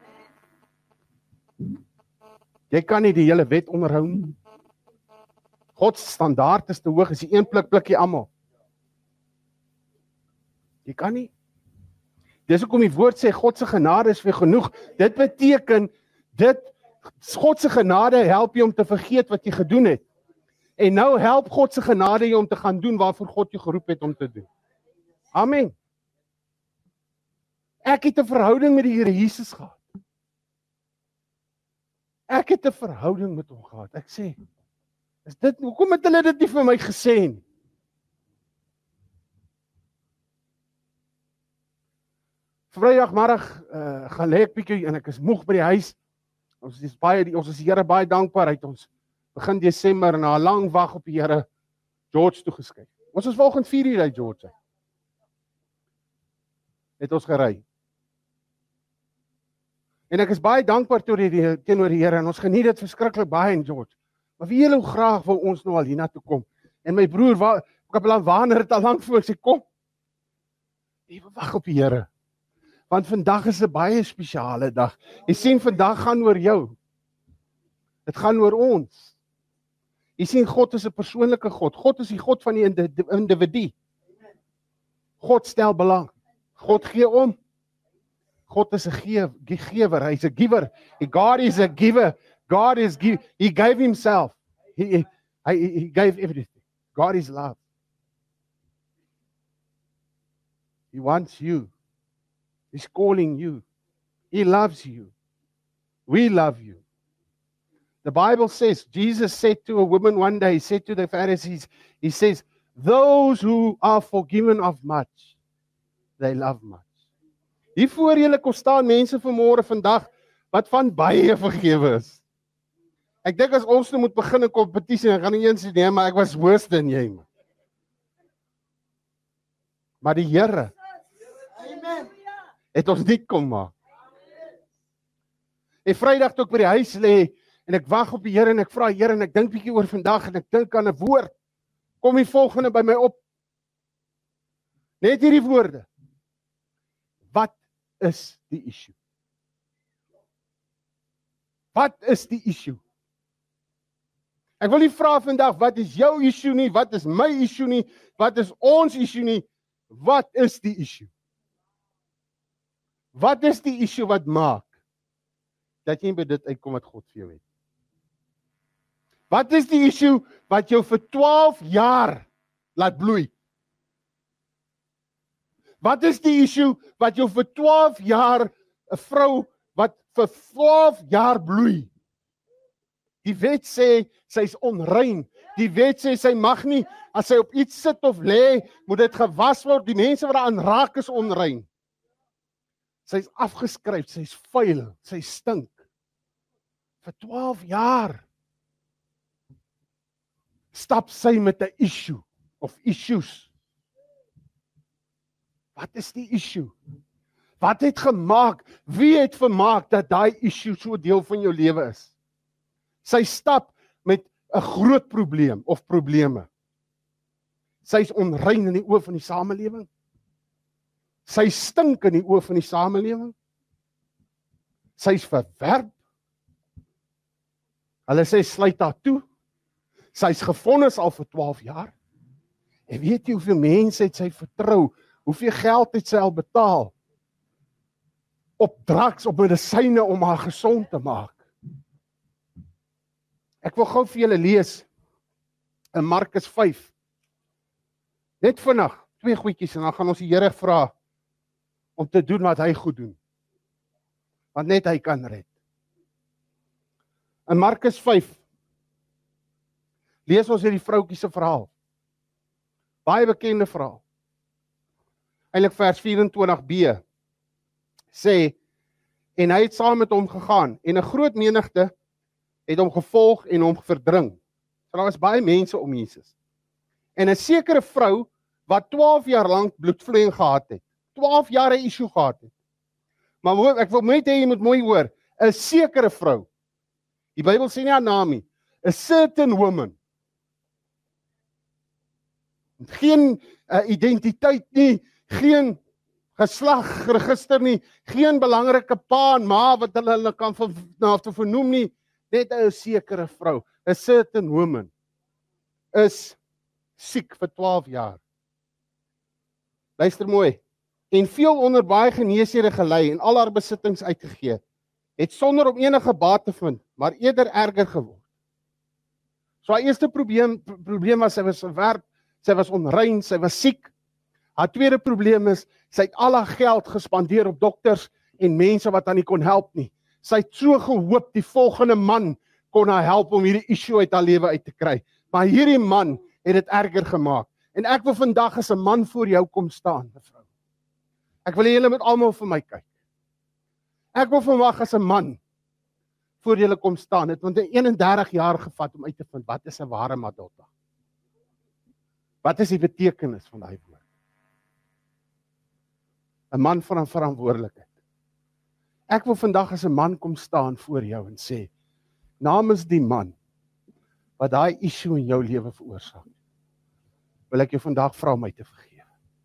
S9: Jy kan nie die hele wet onderhou nie. God se standaard is te hoog, is die een pluk plukkie almal. Jy kan nie. Dis hoekom die woord sê God se genade is vir genoeg. Dit beteken dit God se genade help jou om te vergeet wat jy gedoen het. En nou help God se genade jou om te gaan doen waarvoor God jou geroep het om te doen. Amen. Ek het 'n verhouding met die Here Jesus gehad. Ek het 'n verhouding met hom gehad. Ek sê, is dit hoekom het hulle dit nie vir my gesê nie? Vrydagmiddag uh, gaan lê ek bietjie en ek is moeg by die huis. Ons is baie ons is die Here baie dankbaar uit ons begin Desember na 'n lang wag op die Here George toe geskuif. Ons is vanoggend vier uur uit George. Het ons gery. En ek is baie dankbaar teenoor die Here en ons geniet dit verskriklik baie in George. Maar wie julle hoe graag wil ons nou al hiernatoe kom. En my broer, waar Kapelaan Waner het al lank voor sê kom. Jy wag op die Here. Want vandag is 'n baie spesiale dag. Jy sien, vandag gaan oor jou. Dit gaan oor ons. Jy sien, God is 'n persoonlike God. God is die God van die individu. God stel belang. God gee om. God is 'n gee- gewer, hy's 'n giver. God is a giver. God is give, he gave himself. He, he, he gave everything. God is love. He wants you. He's calling you. He loves you. We love you. The Bible says, Jesus said to a woman one day, he said to the Pharisees, he says, those who are forgiven of much, they love much. Hier voor julle kom staan mense vanmôre vandag, wat van baie vergewe is. Ek dink as ons nou moet begin 'n kompetisie, dan gaan nie eens sê, nee, maar ek was worse dan jy. Man. Maar die Here het ons nie kom maak. En Vrydag toe ek by die huis lê, en ek wag op die Here, en ek vra Here, en ek dink bietjie oor vandag, en ek dink aan 'n woord, kom die volgende by my op. Net hierdie woorde. Wat is die issue? Wat is die issue? Ek wil nie vra vandag, wat is jou issue nie, wat is my issue nie, wat is ons issue nie, wat is die issue? Wat is die issue wat maak, dat jy by dit uitkom wat God vir jou het? Wat is die issue wat jou vir twaalf jaar laat bloei? Wat is die issue wat jou vir twaalf jaar, 'n vrou wat vir twaalf jaar bloei? Die wet sê, sy is onrein. Die wet sê, sy mag nie, as sy op iets sit of lê, moet dit gewas word. Die mense wat daaraan raak is onrein. Sy is afgeskryf, sy is vuil, sy stink. Vir twaalf jaar stap sy met 'n issue of issues. Wat is die issue? Wat het gemaak? Wie het vermaak dat daai issue so deel van jou lewe is? Sy stap met 'n groot probleem of probleme. Sy is onrein in die oë van die samelewing. Sy stink in die oë van die samelewing. Sy is verwerp. Hulle sê sluit haar toe. Sy is gevonnis al vir twaalf jaar. En weet jy hoeveel mense het sy vertrou? Hoeveel geld het sy al betaal? Op drugs, op medisyne om haar gesond te maak. Ek wil gou vir julle lees in Markus vyf. Net vinnig, twee goedjies en dan gaan ons die Here vra om te doen wat hy goed doen. Want net hy kan red. In Markus vyf lees ons hierdie vroutjie se verhaal. Baie bekende verhaal. Eilik vers vyf-en-twintig b sê, en hy het saam met hom gegaan, en 'n groot menigte het hom gevolg en hom verdring. So daar was baie mense om Jesus. En 'n sekere vrou, wat twaalf jaar lank bloedvloeiing gehad het, twaalf jaar 'n issue gehad het. Maar hoor, ek wil net hê jy moet mooi hoor, 'n sekere vrou, die Bybel sê nie haar naam nie, a certain woman, geen uh, identiteit nie, geen geslagregister nie, geen belangrike pa en ma wat hulle hulle kan ver, na te vernoem nie, net 'n sekere vrou, a certain woman, is siek vir twaalf jaar. Luister mooi, en veel onder baie geneeshede gelei en al haar besittings uitgegee, het sonder om enige baat te vind, maar eerder erger geword. So haar eerste probleem, probleem was, sy was verwerp, sy was onrein, sy was siek. Haar tweede probleem is, sy het al haar geld gespandeer op dokters en mense wat haar nie kon help nie. Sy het so gehoop, die volgende man kon haar help om hierdie issue uit haar lewe uit te kry. Maar hierdie man het dit erger gemaak. En ek wil vandag as 'n man voor jou kom staan, mevrou. Ek wil julle met almal vir my kyk. Ek wil vandag as 'n man voor julle kom staan. Het want eenendertig jaar gevat om uit te vind, wat is 'n ware Madoda? Wat is die betekenis van daai woord? 'n Man van 'n verantwoordelikheid. Ek wil vandag as 'n man kom staan voor jou en sê, namens die man wat daai issue in jou lewe veroorsaak, wil ek jou vandag vra om my te vergewe.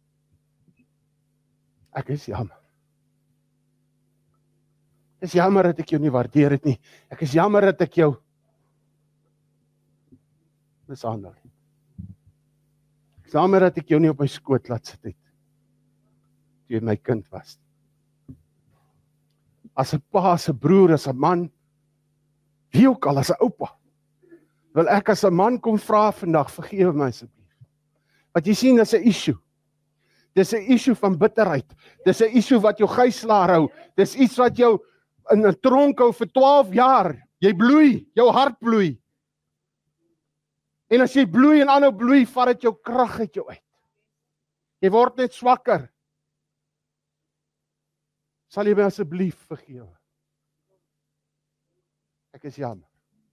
S9: Ek is jammer. Ek is jammer dat ek jou nie waardeer het nie. Ek is jammer dat ek jou mishandel het. Ek is jammer dat ek jou nie op my skoot laat sit het, toe jy my kind was. as 'n pa, as 'n broer, as 'n man, wie ook al, as 'n oupa, wil ek as 'n man kom vra vandag, vergewe my asseblief. Want jy sien, dis 'n issue. Dis 'n issue van bitterheid. Dis 'n issue wat jou gijslaar hou. Dis iets wat jou in 'n tronk hou vir twaalf jaar. Jy bloei, jou hart bloei. En as jy bloei en aanhou bloei, vat dit jou krag uit jou uit. Jy word net swakker. Sal jy my asseblief vergewe? Ek is jammer.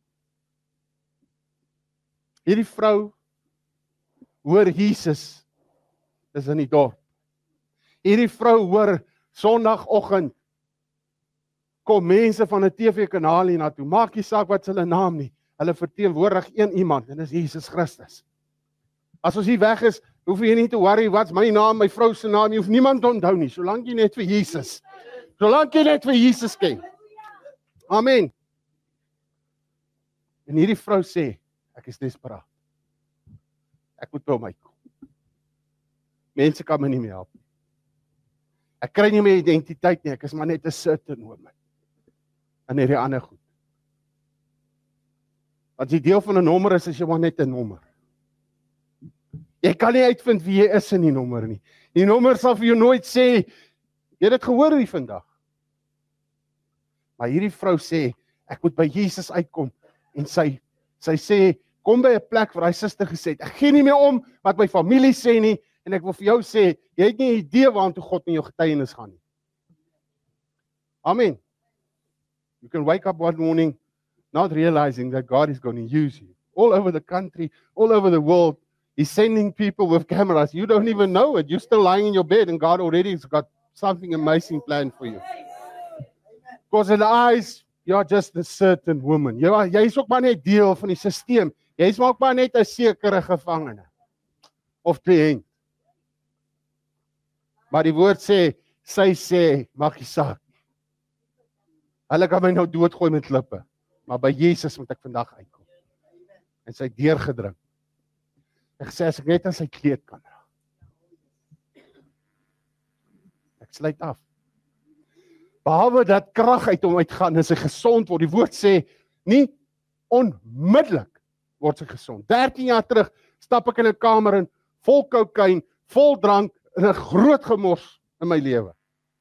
S9: Hierdie vrou hoor Jesus is in die dorp. Hierdie vrou hoor Sondagoggend kom mense van 'n T V-kanaal hier na toe. Maak nie saak wat hulle naam nie. Hulle verteenwoordig een iemand en dis Jesus Christus. As ons hier weg is, hoef jy nie te worry wat's my naam, my vrou se naam, jy hoef niemand te onthou nie, solank jy net vir Jesus. Solank jy net vir Jesus ken. Amen. En hierdie vrou sê, ek is desperaat. Ek moet by my kom. Mense kan my nie meer help. Ek kry nie meer identiteit nie, ek is maar net 'n certain woman. En hierdie ander goed. As jy deel van 'n nommer is, is jy maar net 'n nommer. Jy kan nie uitvind wie jy is in die nommer nie. Die nommer sal vir jou nooit sê, jy het dit gehoor hier vandag. Maar hierdie vrou sê, ek moet by Jesus uitkom. En sy, sy sê, kom by 'n plek waar hy suster gesê het, ek gee nie meer om wat my familie sê nie, en ek wil vir jou sê, jy het nie 'n idee waartoe God in jou getuienis gaan nie. Amen. You can wake up one morning not realizing that God is going to use you. All over the country, all over the world, He's sending people with cameras. You don't even know it. You're still lying in your bed and God already has got something amazing planned for you. Because in the eyes, you're just a certain woman. Jy, jy is ook maar net deel van die systeem. Jy is ook maar net 'n sekere gevangene. Of kliënt. Maar die woord sê, sy sê, maak nie saak. Hulle kan my nou doodgooi met klippe. Maar by Jesus moet ek vandag uitkom. En sy deurgedring. Ek sê, as ek net aan sy kleed kan raak. Ek sluit af. Behalwe dat krag uit hom uitgaan en sy gesond word. Die woord sê, nie onmiddellik word sy gesond. dertien jaar terug stap ek in 'n kamer in, vol kokain, vol drank, en 'n groot gemors in my lewe.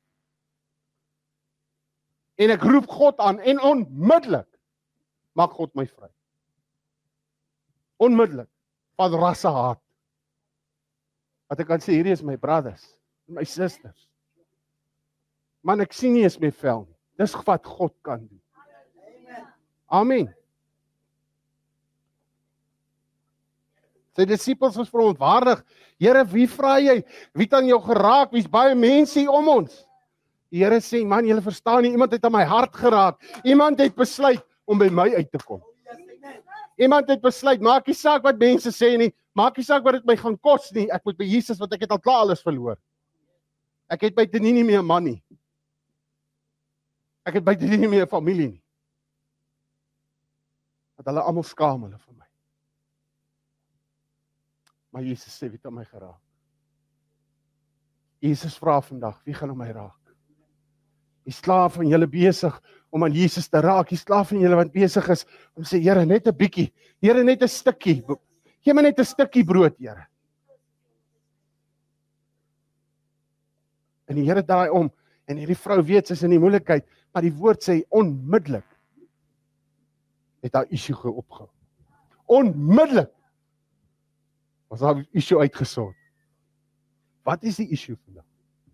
S9: En ek roep God aan, en onmiddellik maak God my vry. Onmiddellik, van rasse haat. Dat ek kan sê, hierdie is my brothers, my sisters. Man, ek sien nie eens my vel nie. Dis wat God kan doen. Amen. Sy disippels was verontwaardig. Here, wie vra jy? Wie het aan jou geraak? Wie's baie mense hier om ons? Die Here sê, man, julle verstaan nie, iemand het aan my hart geraak. Iemand het besluit om by my uit te kom. Iemand het besluit, maak nie saak wat mense sê nie, maak nie saak wat dit my gaan kos nie, ek moet by Jesus, want ek het al klaar alles verloor. Ek het by dit nie meer 'n man nie. Ek het by dit nie meer 'n familie nie. Want hulle almal skaam hulle vir my. Maar Jesus sê, wie het aan my geraak? Jesus vra vandag, wie gaan aan my raak? Die slaaf van julle besig om aan Jesus te raak. Die slaaf van julle wat besig is om sê, Here, net 'n bietjie. Here, net 'n stukkie. Gee my net 'n stukkie brood, Here. En die Here draai om en hierdie vrou weet sy is in die moeilikheid, maar die woord sê onmiddellik het haar issue opgehou. Onmiddellik was haar issue uitgesort. Wat is die issue vandag?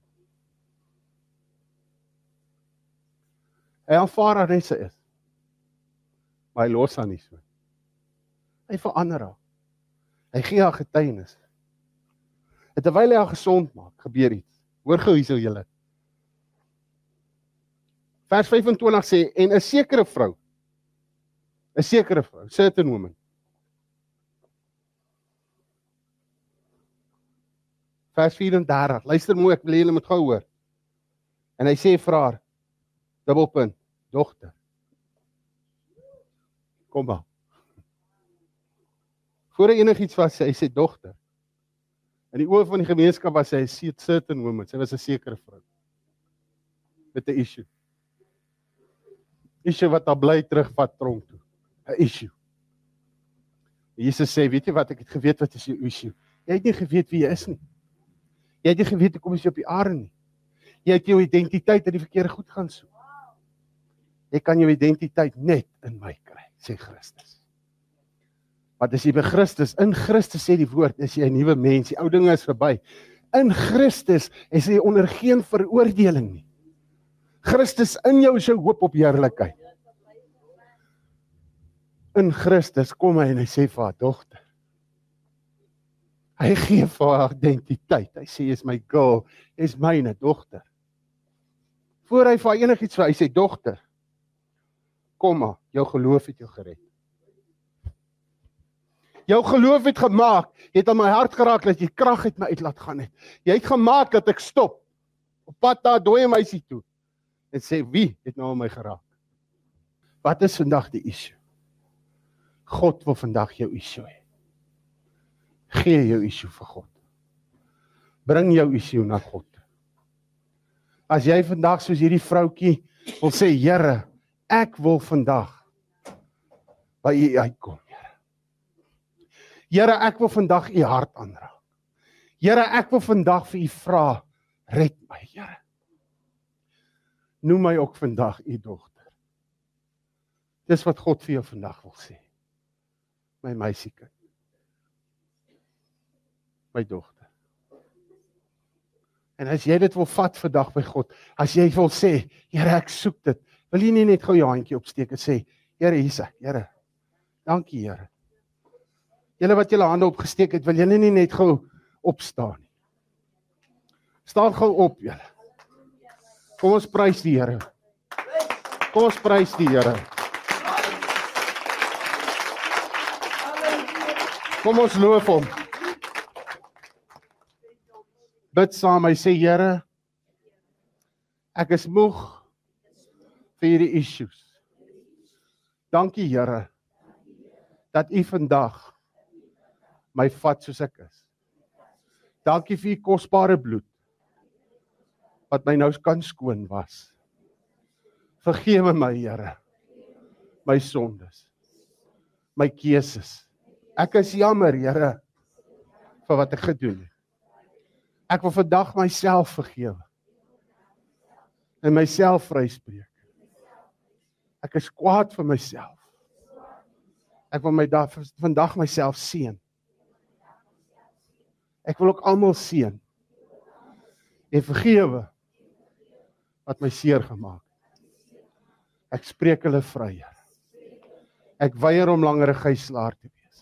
S9: Hy aanvaar haar net sy is. Maar hy los haar nie so. Hy verander haar. Hy gee haar getuienis. En terwyl hy haar gesond maak, gebeur iets. Hoor gou hierso julle. Vers vyf en twintig sê, en 'n sekere vrou, 'n sekere vrou, certain woman. Vers vyf en dertig, luister mooi, ek wil julle moet gou hoor. En hy sê vir haar, dubbelpunt, dogter, kom maar. Voor hy enigiets was, sy sê dogter. In die oë van die gemeenskap was sy 'n certain woman, sy was 'n sekere vrou. Met 'n issue. issue wat haar bly terugvat tronk toe. 'n Issue. Jesus sê, weet jy wat, ek het geweet wat is jou issue. Jy het nie geweet wie jy is nie. Jy het nie geweet hoe kom jy op die aarde nie. Jy het jou identiteit in die verkeerde goed gaan soek. Jy kan jou identiteit net in my kry, sê Christus. Want as jy by Christus, in Christus sê die woord, is jy 'n nuwe mens, die ou dinge is verby. In Christus is jy onder geen veroordeling nie. Christus in jou is jou hoop op heerlikheid. In Christus kom hy en hy sê vir haar dogter. Hy gee vir haar identiteit. Hy sê, is my girl, is myne dogter. Voor hy vir haar enigiets vir, hy sê, dogter, kom maar, jou geloof het jou gered. Jou geloof het gemaak, jy het aan my hart geraak, dat jy krag uit my uit laat gaan het. Jy het gemaak dat ek stop, op pad daar dooie meisie toe, en sê, wie het nou aan my geraak? Wat is vandag die issue? God wil vandag jou issue hê. Gee jou issue vir God. Bring jou issue na God. As jy vandag soos hierdie vroukie wil sê, Here, ek wil vandag by U uitkom, Here. Here, ek wil vandag U hart aanraak. Here, ek wil vandag vir U vra, red my, Here. Noem my ook vandag U dogter. Dis wat God vir jou vandag wil sê. My meisiekind. My dogter. En as jy dit wil vat vandag by God, as jy wil sê, Here, ek soek dit, wil jy nie net gou jou handjie opsteek en sê, Here, hier is ek, Here, dankie, Here. Julle wat julle hande opgesteek het, wil julle nie net gou opstaan nie. Staan gou op, julle. Kom ons prys die Here. Kom ons prys die Here. Kom ons loof hom. Bid saam, hy sê, Here, ek is moeg vir hierdie issues. Dankie, Here, dat U vandag my vat soos ek is. Dankie vir U kosbare bloed, wat my nou kan skoon was. Vergewe my, Here, my sondes, my keuses. Ek is jammer, Here, vir wat ek gedoen het. Ek wil vandag myself vergewe en myself vryspreek. Ek is kwaad vir myself. Ek wil my da, vandag myself seën. Ek wil ook almal seën en vergewe wat my seer gemaak het. Ek spreek hulle vry, Here. Ek weier om langer 'n gijslaer te wees.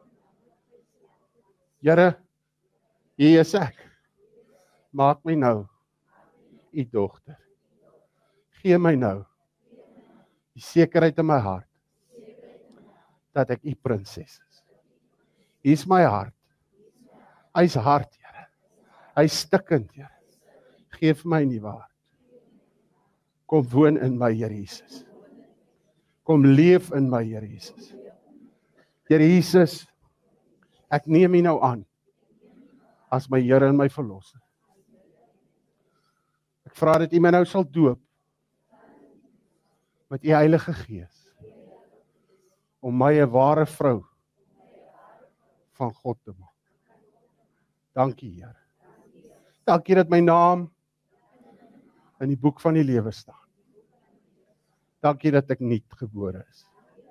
S9: Here, hier is ek. Maak my nou U dogter. Gee my nou die sekerheid in my hart dat ek U prinses is. Hier is my hart. Hy's hard, Here. Hy's stikkend, Here. Geef my 'n nuwe hart. Kom woon in my, Here Jesus. Kom leef in my, Here Jesus. Here Jesus, ek neem U nou aan as my Here en my verlosser. Ek vra dat U my nou sal doop met U Heilige Gees om my 'n ware vrou van God te maak. Dankie, Here. Dankie dat my naam in die boek van die lewe staan. Dankie dat ek nuut gebore is.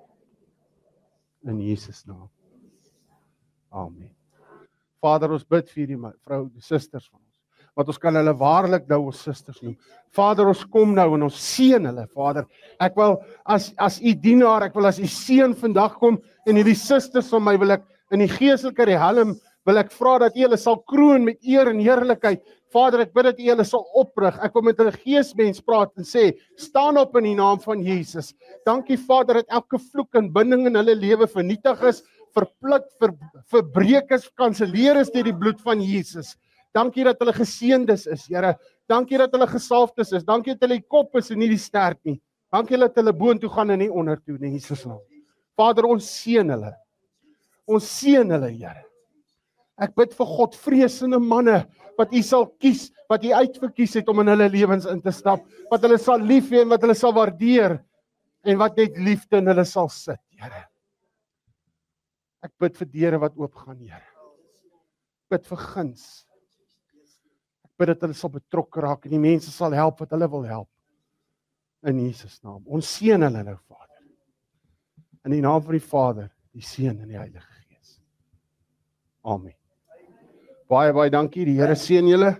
S9: In Jesus naam. Amen. Vader, ons bid vir die vrou, die susters van ons, want ons kan hulle waarlik nou ons susters noem. Vader, ons kom nou en ons seën hulle, Vader. Ek wil as as U dienaar, ek wil as U seën vandag kom en hierdie susters van my wil ek in die geestelike riem wil ek vra dat U hulle sal kroon met eer en heerlikheid. Vader, ek bid dat U hulle sal oprig. Ek wil met hulle geesmens praat en sê, staan op in die naam van Jesus. Dankie, Vader, dat elke vloek en binding in hulle lewe vernietig is, verpluk, ver, verbreek is, kanseleer is deur die bloed van Jesus. Dankie dat hulle geseëndes is, Here. Dankie dat hulle gesalfdes is. Dankie dat hulle die kop is en nie die stert nie. Dankie dat hulle boontoe gaan en nie ondertoe in Jesus naam. Vader, ons seën hulle. Ons seën hulle, Here. Ek bid vir God vreesende manne wat U sal kies, wat U uitverkies het om in hulle lewens in te stap, wat hulle sal lief hê en wat hulle sal waardeer en wat net liefde in hulle sal sit, Here. Ek bid vir deure wat oopgaan, Here. Ek bid vir guns. Ek bid dat hulle sal betrokke raak en die mense sal help wat hulle wil help. In Jesus naam. Ons seën hulle nou, Vader. In die naam van die Vader, die Seun en die Heilige Gees. Amen. Baie, baie dankie. Die Here seën julle.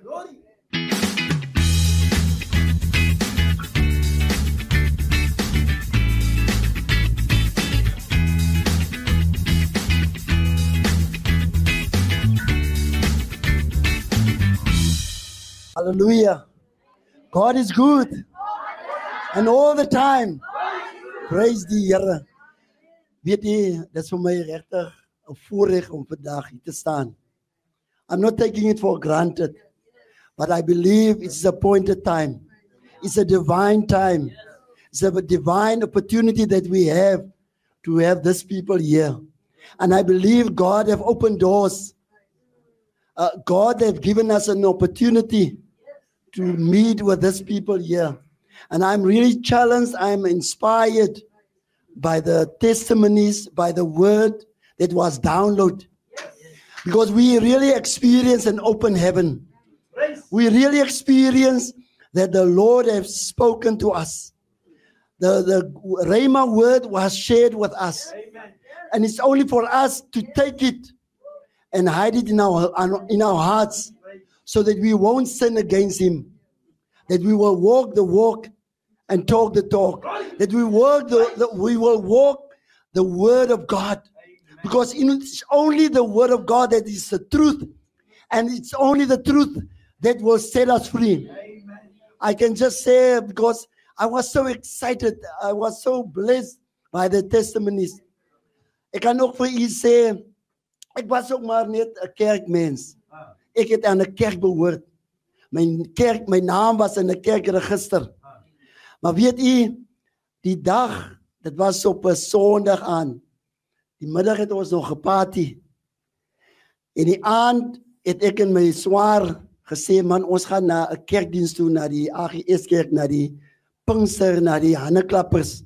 S10: Hallelujah. God is good. And all the time. Praise die Here. Weet jy, dit is vir my regtig 'n voorreg om vandag hier te staan. I'm not taking it for granted, but I believe it's a appointed time. It's a divine time. It's a divine opportunity that we have to have these people here. And I believe God have opened doors. Uh, God have given us an opportunity to meet with these people here. And I'm really challenged, I'm inspired by the testimonies, by the word that was downloaded. Because we really experience an open heaven. We really experience that the Lord has spoken to us. The, the Rhema word was shared with us. And it's only for us to take it and hide it in our, in our hearts so that we won't sin against Him. That we will walk the walk and talk the talk. That we work the, the we will walk the word of God. Because it's only the word of God that is the truth. And it's only the truth that will set us free. Amen. I can just say because I was so excited. I was so blessed by the testimonies. Ek kan ook vir u sê, ek was ook maar net 'n kerkmens. Ek het aan 'n kerk behoort. My kerk, my naam was in 'n kerkregister. Maar weet u, die dag, dit was op 'n Sondag aan. Die middag het ons nog geparty. En die aand het ek en my swaar gesê, man, ons gaan na 'n kerkdiens toe, na die A G S kerk, na die Pinkster, na die Hanneklappers.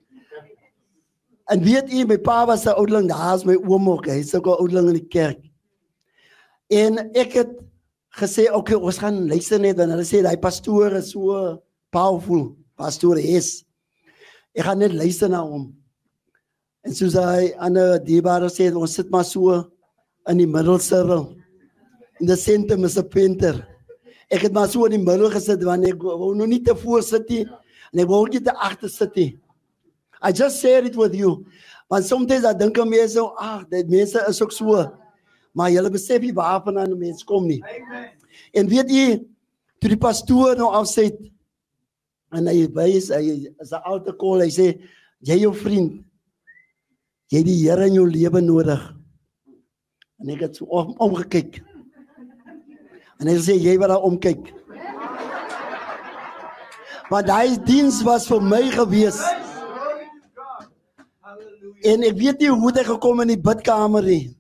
S10: En weet u, my pa was 'n oudeling, daar is my oom ook, hy is ook 'n oudeling in die kerk. En ek het gesê, oké, okay, ons gaan luister net, en hulle sê, die pastoor is so powerful, pastoor is. Ek gaan net luister na hom. En soos hy aan die dierbare sê, ons sit maar so in die middelsirkel. In die sentrum is 'n painter. Ek het maar so in die middel gesit, want ek wou nog nie te voor sit nie, en ek wou nie te agter sit nie. I just share it with you. Want sometimes I dink aan mense, ag, dit mense is ook so. Maar julle besef nie waarvan aan mense kom nie. Amen. En weet jy, toe die pastoor nou afsit, en hy wys, hy is 'n oude kol, hy sê, jy jou vriend, jy het die Here in jou lewe nodig. En ek het so om, omgekyk. En hy sê, jy wat daar omkyk. Want daai diens was vir my gewees. En ek weet nie hoe hy gekom in die bidkamer nie.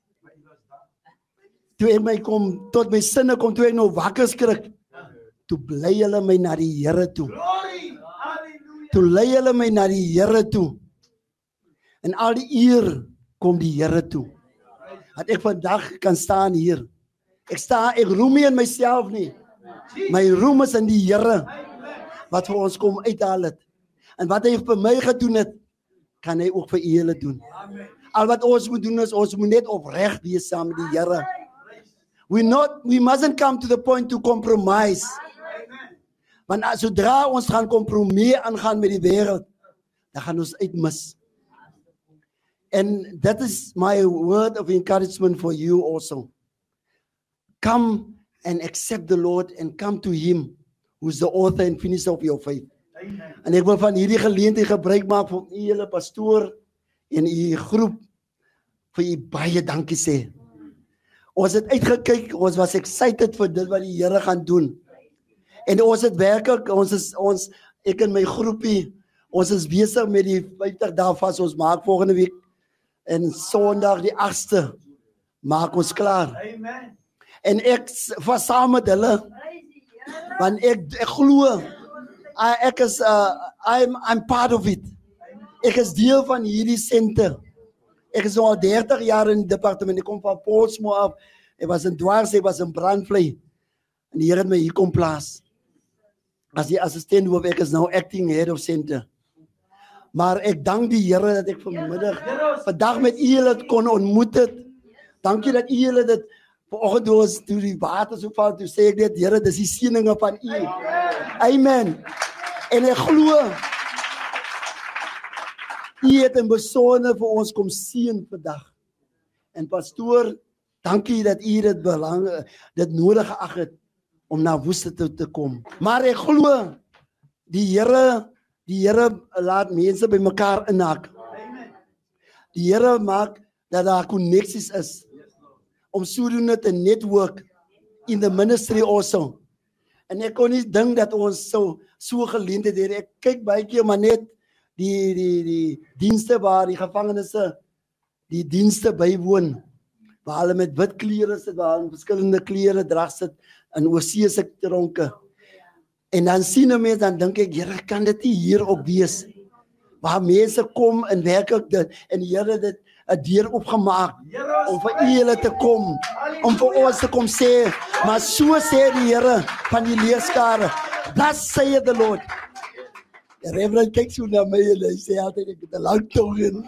S10: Toe ek my kom, tot my sinne kom, toe ek nou wakker skrik, toe bly hulle my na die Here toe. Toe lei hulle my na die Here toe. En al die eer kom die Here toe. Dat ek vandag kan staan hier. Ek sta, ek roem nie in myself nie. My roem is in die Here, wat vir ons kom uithaal het. En wat hy vir my gedoen het, kan hy ook vir julle doen. Al wat ons moet doen is, ons moet net opreg wees saam met die Here. We not, we mustn't come to the point to compromise. Want sodra ons gaan kompromie aangaan met die wêreld, dan gaan ons uitmis. And that is my word of encouragement for you also. Come and accept the Lord and come to Him, who is the author and finisher of your faith. Amen. En ek wil van hierdie geleentheid gebruik maak van u hele pastoor en u groep vir u baie dankie sê. Ons het uitgekyk, ons was excited vir dit wat die Here gaan doen. En ons het werklik, ons is ons ek en my groepie, ons is besig met die vyftig dae vas, ons maak volgende week en Sondag die agste maak ons klaar. Amen. En ek was saam met hulle, want ek, ek glo, ek is, uh, I'm, I'm part of it. Ek is deel van hierdie senter. Ek is al dertig jaar in die departement. Ek kom van Portsmouth af. Ek was in Dwars, ek was in Brandvlei. En die Here het my hier kom plaas. As die assistent hoof, ek is nou acting head of center. Maar ek dank die Here dat ek vanmiddag, vandag met u julle kon ontmoet het. Dankie dat u julle dit vanoggend toe ons toe die water so val, toe sê ek net, Here, dis die seëninge van u. Amen. En ek glo, u het in besonder vir ons kom seën vandag. En pastoor, dankie dat u dit belang, dit nodig geag het om na Woester toe te kom. Maar ek glo, die Here, die Here laat mense by mekaar inhak. Die Here maak dat daar connecties is. Om sodoende te network in the ministry also. En ek kon nie dink dat ons so so geleentheid het. Ek kyk baie keer maar net die die die dienste waar die gevangenisse die dienste bywoon. Waar hulle met wit klere sit, waar hulle verskillende klere dra sit in oorsese tronke. En dan sien 'n mens, dan dink ek, Here, kan dit nie hier ook wees? Waar mense kom en werklik dit en die Here dit 'n deur opgemaak om vir u julle te kom, om vir ons te kom sê, maar so sê die Here van die leerskare, thus saith the Lord. Die Reverend kyk so na my en hy sê altyd, ek het 'n lang tong in.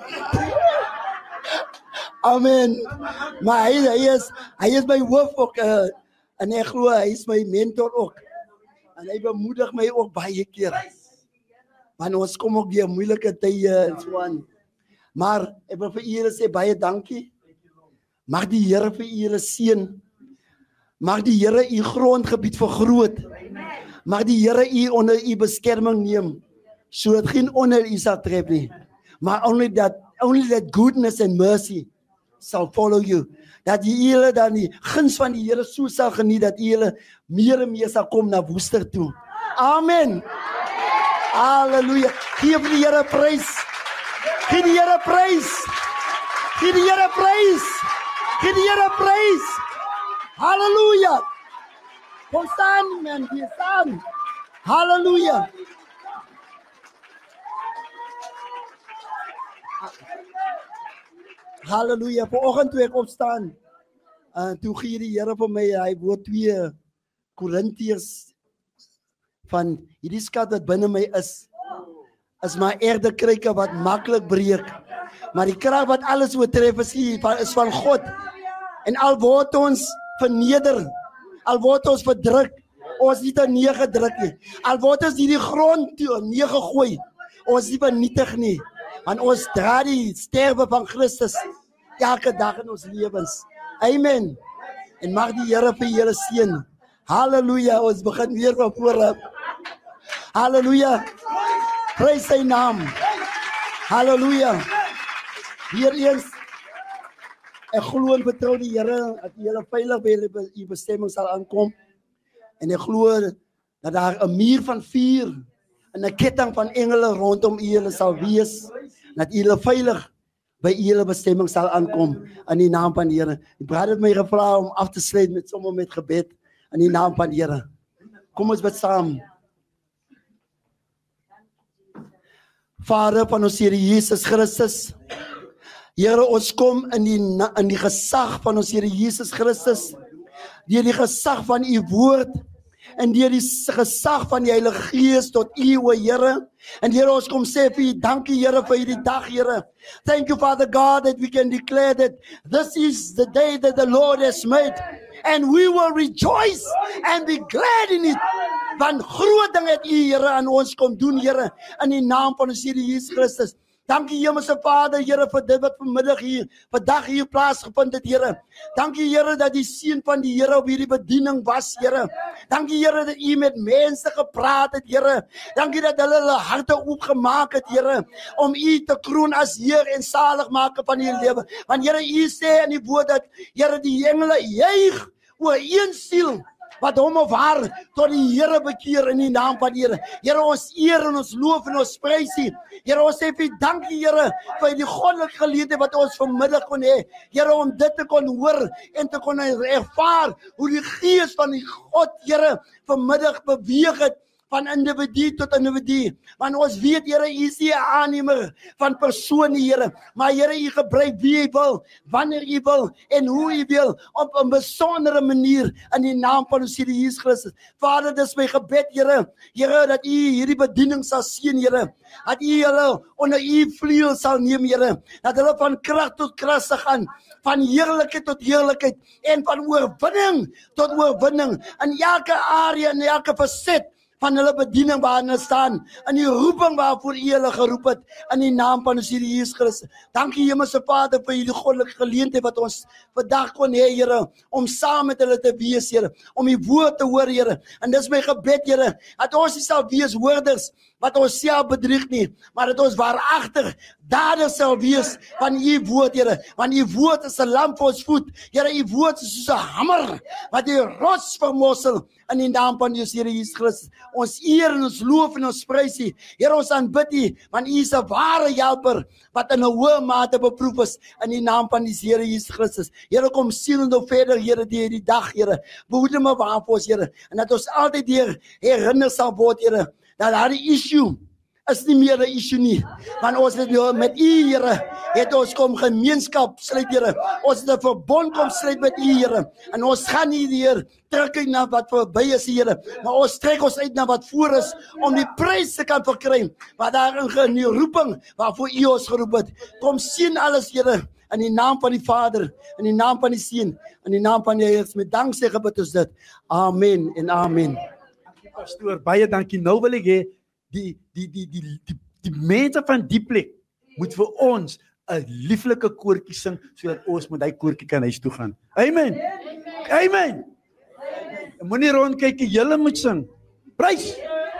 S10: Amen. Maar hy, hy, is, hy is my hoof ook, uh, en ek glo, hy is my mentor ook. En hy bemoedig my ook baie keer. Want ons kom ook deur moeilike tye en so aan. Maar ek wil vir julle sê baie dankie. Mag die Here vir julle seën. Mag die Here u grondgebied vergroot. Mag die Here u onder u beskerming neem, sodat geen onheil u sal tref nie. Maar only that, only that goodness and mercy shall follow you. Dat julle dan die guns van die Here so sal geniet dat julle meer en meer sal kom na Woester toe. Amen. Halleluja. Geef die Here prys. Geef die Here prys. Geef die Here prys. Geef die Here prys. Halleluja. Kom staan, man, hier staan. Halleluja. Halleluja. Vanoggend toe ek opstaan, uh, toe gee die Here vir my, hy woord twee Korintiërs van hierdie skat wat binne my is, is maar erde kruike wat maklik breek. Maar die krag wat alles oortref is, is van God. En al word ons verneder, al word ons verdruk, ons nie ter neergedruk nie. Al word ons hierdie grond toe neergegooi, ons nie vernietig nie. Want ons dra die sterwe van Christus elke dag in ons lewens. Amen. En mag die Here vir julle seën. Halleluja, ons begin weer van voor af. Halleluja. Prys sy naam. Halleluja. Hier eens, ek glo en vertrou die Here dat julle veilig by u bestemming sal aankom. En ek glo dat daar 'n muur van vuur en 'n ketting van engele rondom julle sal wees, dat julle veilig by julle bestemming sal aankom in die naam van die Here. Die broeder het my gevra om af te sluit met sommer met gebed in die naam van die Here. Kom ons bid saam. Vader van ons Here Jesus Christus, Here, ons kom in die in die gesag van ons Here Jesus Christus, deur die gesag van u woord en deur die gesag van die Heilige Gees tot u, o Here. En Here, ons kom sê vir u dankie, Here, vir hierdie dag, Here. Thank you, Father God, that we can declare that this is the day that the Lord has made, and we will rejoice and be glad in it. Want groot ding het u, Here, aan ons kom doen, Here, in die naam van ons Here Jesus Christus. Dankie Hemelse Vader, Here, vir dit wat vanmiddag hier, vandag hier plaasgevind het, Here. Dankie Here dat die seën van die Here op hierdie bediening was, Here. Dankie Here dat u met mense gepraat het, Here. Dankie dat hulle hulle harte oopgemaak het, Here, om u te kroon as Heer en saligmaker van die lewe. Want Here, u sê in die woord dat, Here, die engele juig oor een siel wat hom of haar tot die Here bekeer in die naam van die Here. Here, ons eer en ons loof en ons prys U. Here, ons sê vir dankie, Here, vir die goddelike geleentheid wat ons vanmiddag kon hê. Here, om dit te kon hoor en te kon ervaar hoe die Gees van die God, Here, vanmiddag beweeg het van individu tot individu. Want ons weet, Here, U is nie 'n aannemer van persone, Here, maar Here, U gebruik wie U wil, wanneer U wil en hoe U wil, op 'n besondere manier in die naam van ons Here Jesus Christus. Vader, dis my gebed, Here, Here, dat U hierdie bediening sal seën, Here, dat U hulle onder U vleuel sal neem, Here, dat hulle van krag tot krag sal gaan, van heerlikheid tot heerlikheid en van oorwinning tot oorwinning in elke area en elke faset van hulle bediening waarin hulle staan, in die roeping waarvoor U hulle geroep het, in die naam van ons Here Jesus Christus. Dankie Hemelse Vader vir hierdie goddelike geleentheid wat ons vandag kon hê, Here, om saam met hulle te wees, Here, om U woord te hoor, Here. En dis my gebed, Here, dat ons nie sal wees hoorders wat ons self bedrieg nie, maar dat ons waaragtig daders sal wees van U woord, Here, want U woord is 'n lamp vir ons voet, Here, U woord is soos 'n hamer wat die rots vermossel, in die naam van ons Here Jesus Christus. Ons eer en ons loof en ons prys U, Here, ons aanbid U, want U is 'n ware helper wat in 'n hoë mate beproef is, in die naam van die Here Jesus Christus. Here, kom siel nou verder, Here, deur die dag, Here, behoede my waar vir ons, Here, en dat ons altyd deur herinner sal word, Here, dat daardie issue is nie meer 'n issue nie, want ons het nou met U, Here, het ons kom gemeenskap sluit, Here, ons het 'n verbond kom sluit met U, Here, en ons gaan nie deur trek na wat verby is, Here, maar ons trek ons uit na wat voor is, om die prys te kan verkry, wat daarin in die roeping, waarvoor U ons geroep het. Kom sien alles, Here, in die naam van die Vader, in die naam van die Seun, in die naam van die Heilige Gees, met danksegging gebid ons dit. Amen en amen.
S2: Pastoor, baie dankie. Nou wil ek hê die die die die die die mense van die plek moet vir ons 'n lieflike koortjie sing sodat ons met daai koortjie kan huis toe gaan. Amen. Amen. Moenie rondkyk, julle moet sing. Prys.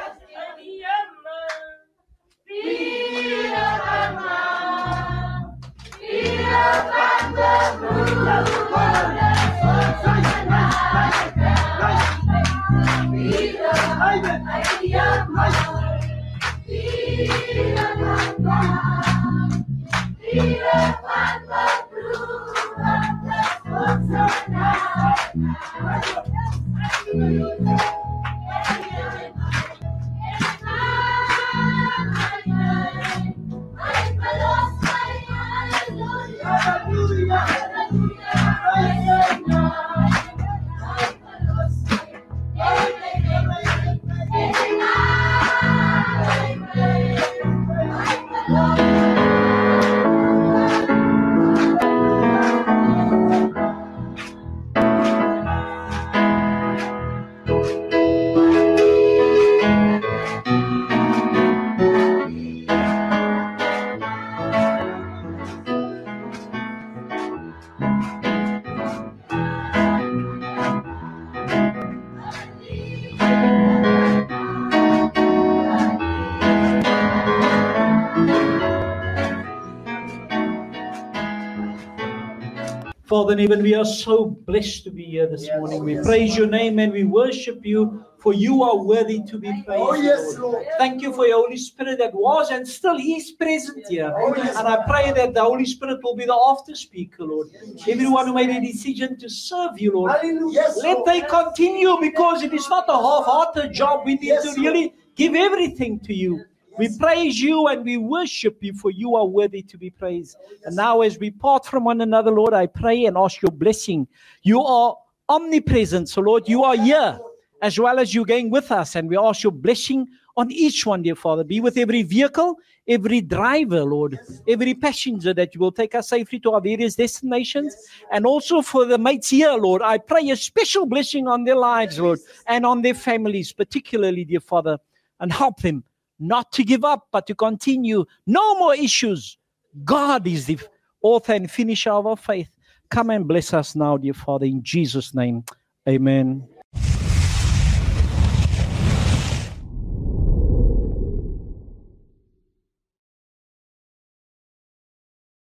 S11: Father in heaven, we are so blessed to be here this yes, morning. We yes, praise Lord. Your name and we worship you, for you are worthy to be praised. Oh, yes, Lord. Thank you for your Holy Spirit that was and still is present here. Oh, yes, and I pray that the Holy Spirit will be the after speaker, Lord. Yes, everyone who made a decision to serve you, Lord, yes, let Lord. They continue, because it is not a half-hearted job. We need yes, to really Lord. Give everything to you. We praise you and we worship you, for you are worthy to be praised. And now as we part from one another, Lord, I pray and ask your blessing. You are omnipresent, so Lord, you are here as well as you're going with us. And we ask your blessing on each one, dear Father. Be with every vehicle, every driver, Lord, every passenger, that you will take us safely to our various destinations. And also for the mates here, Lord, I pray a special blessing on their lives, Lord, and on their families, particularly, dear Father, and help them not to give up, but to continue. No more issues. God is the author and finisher of our faith. Come and bless us now, dear Father, in Jesus' name. Amen.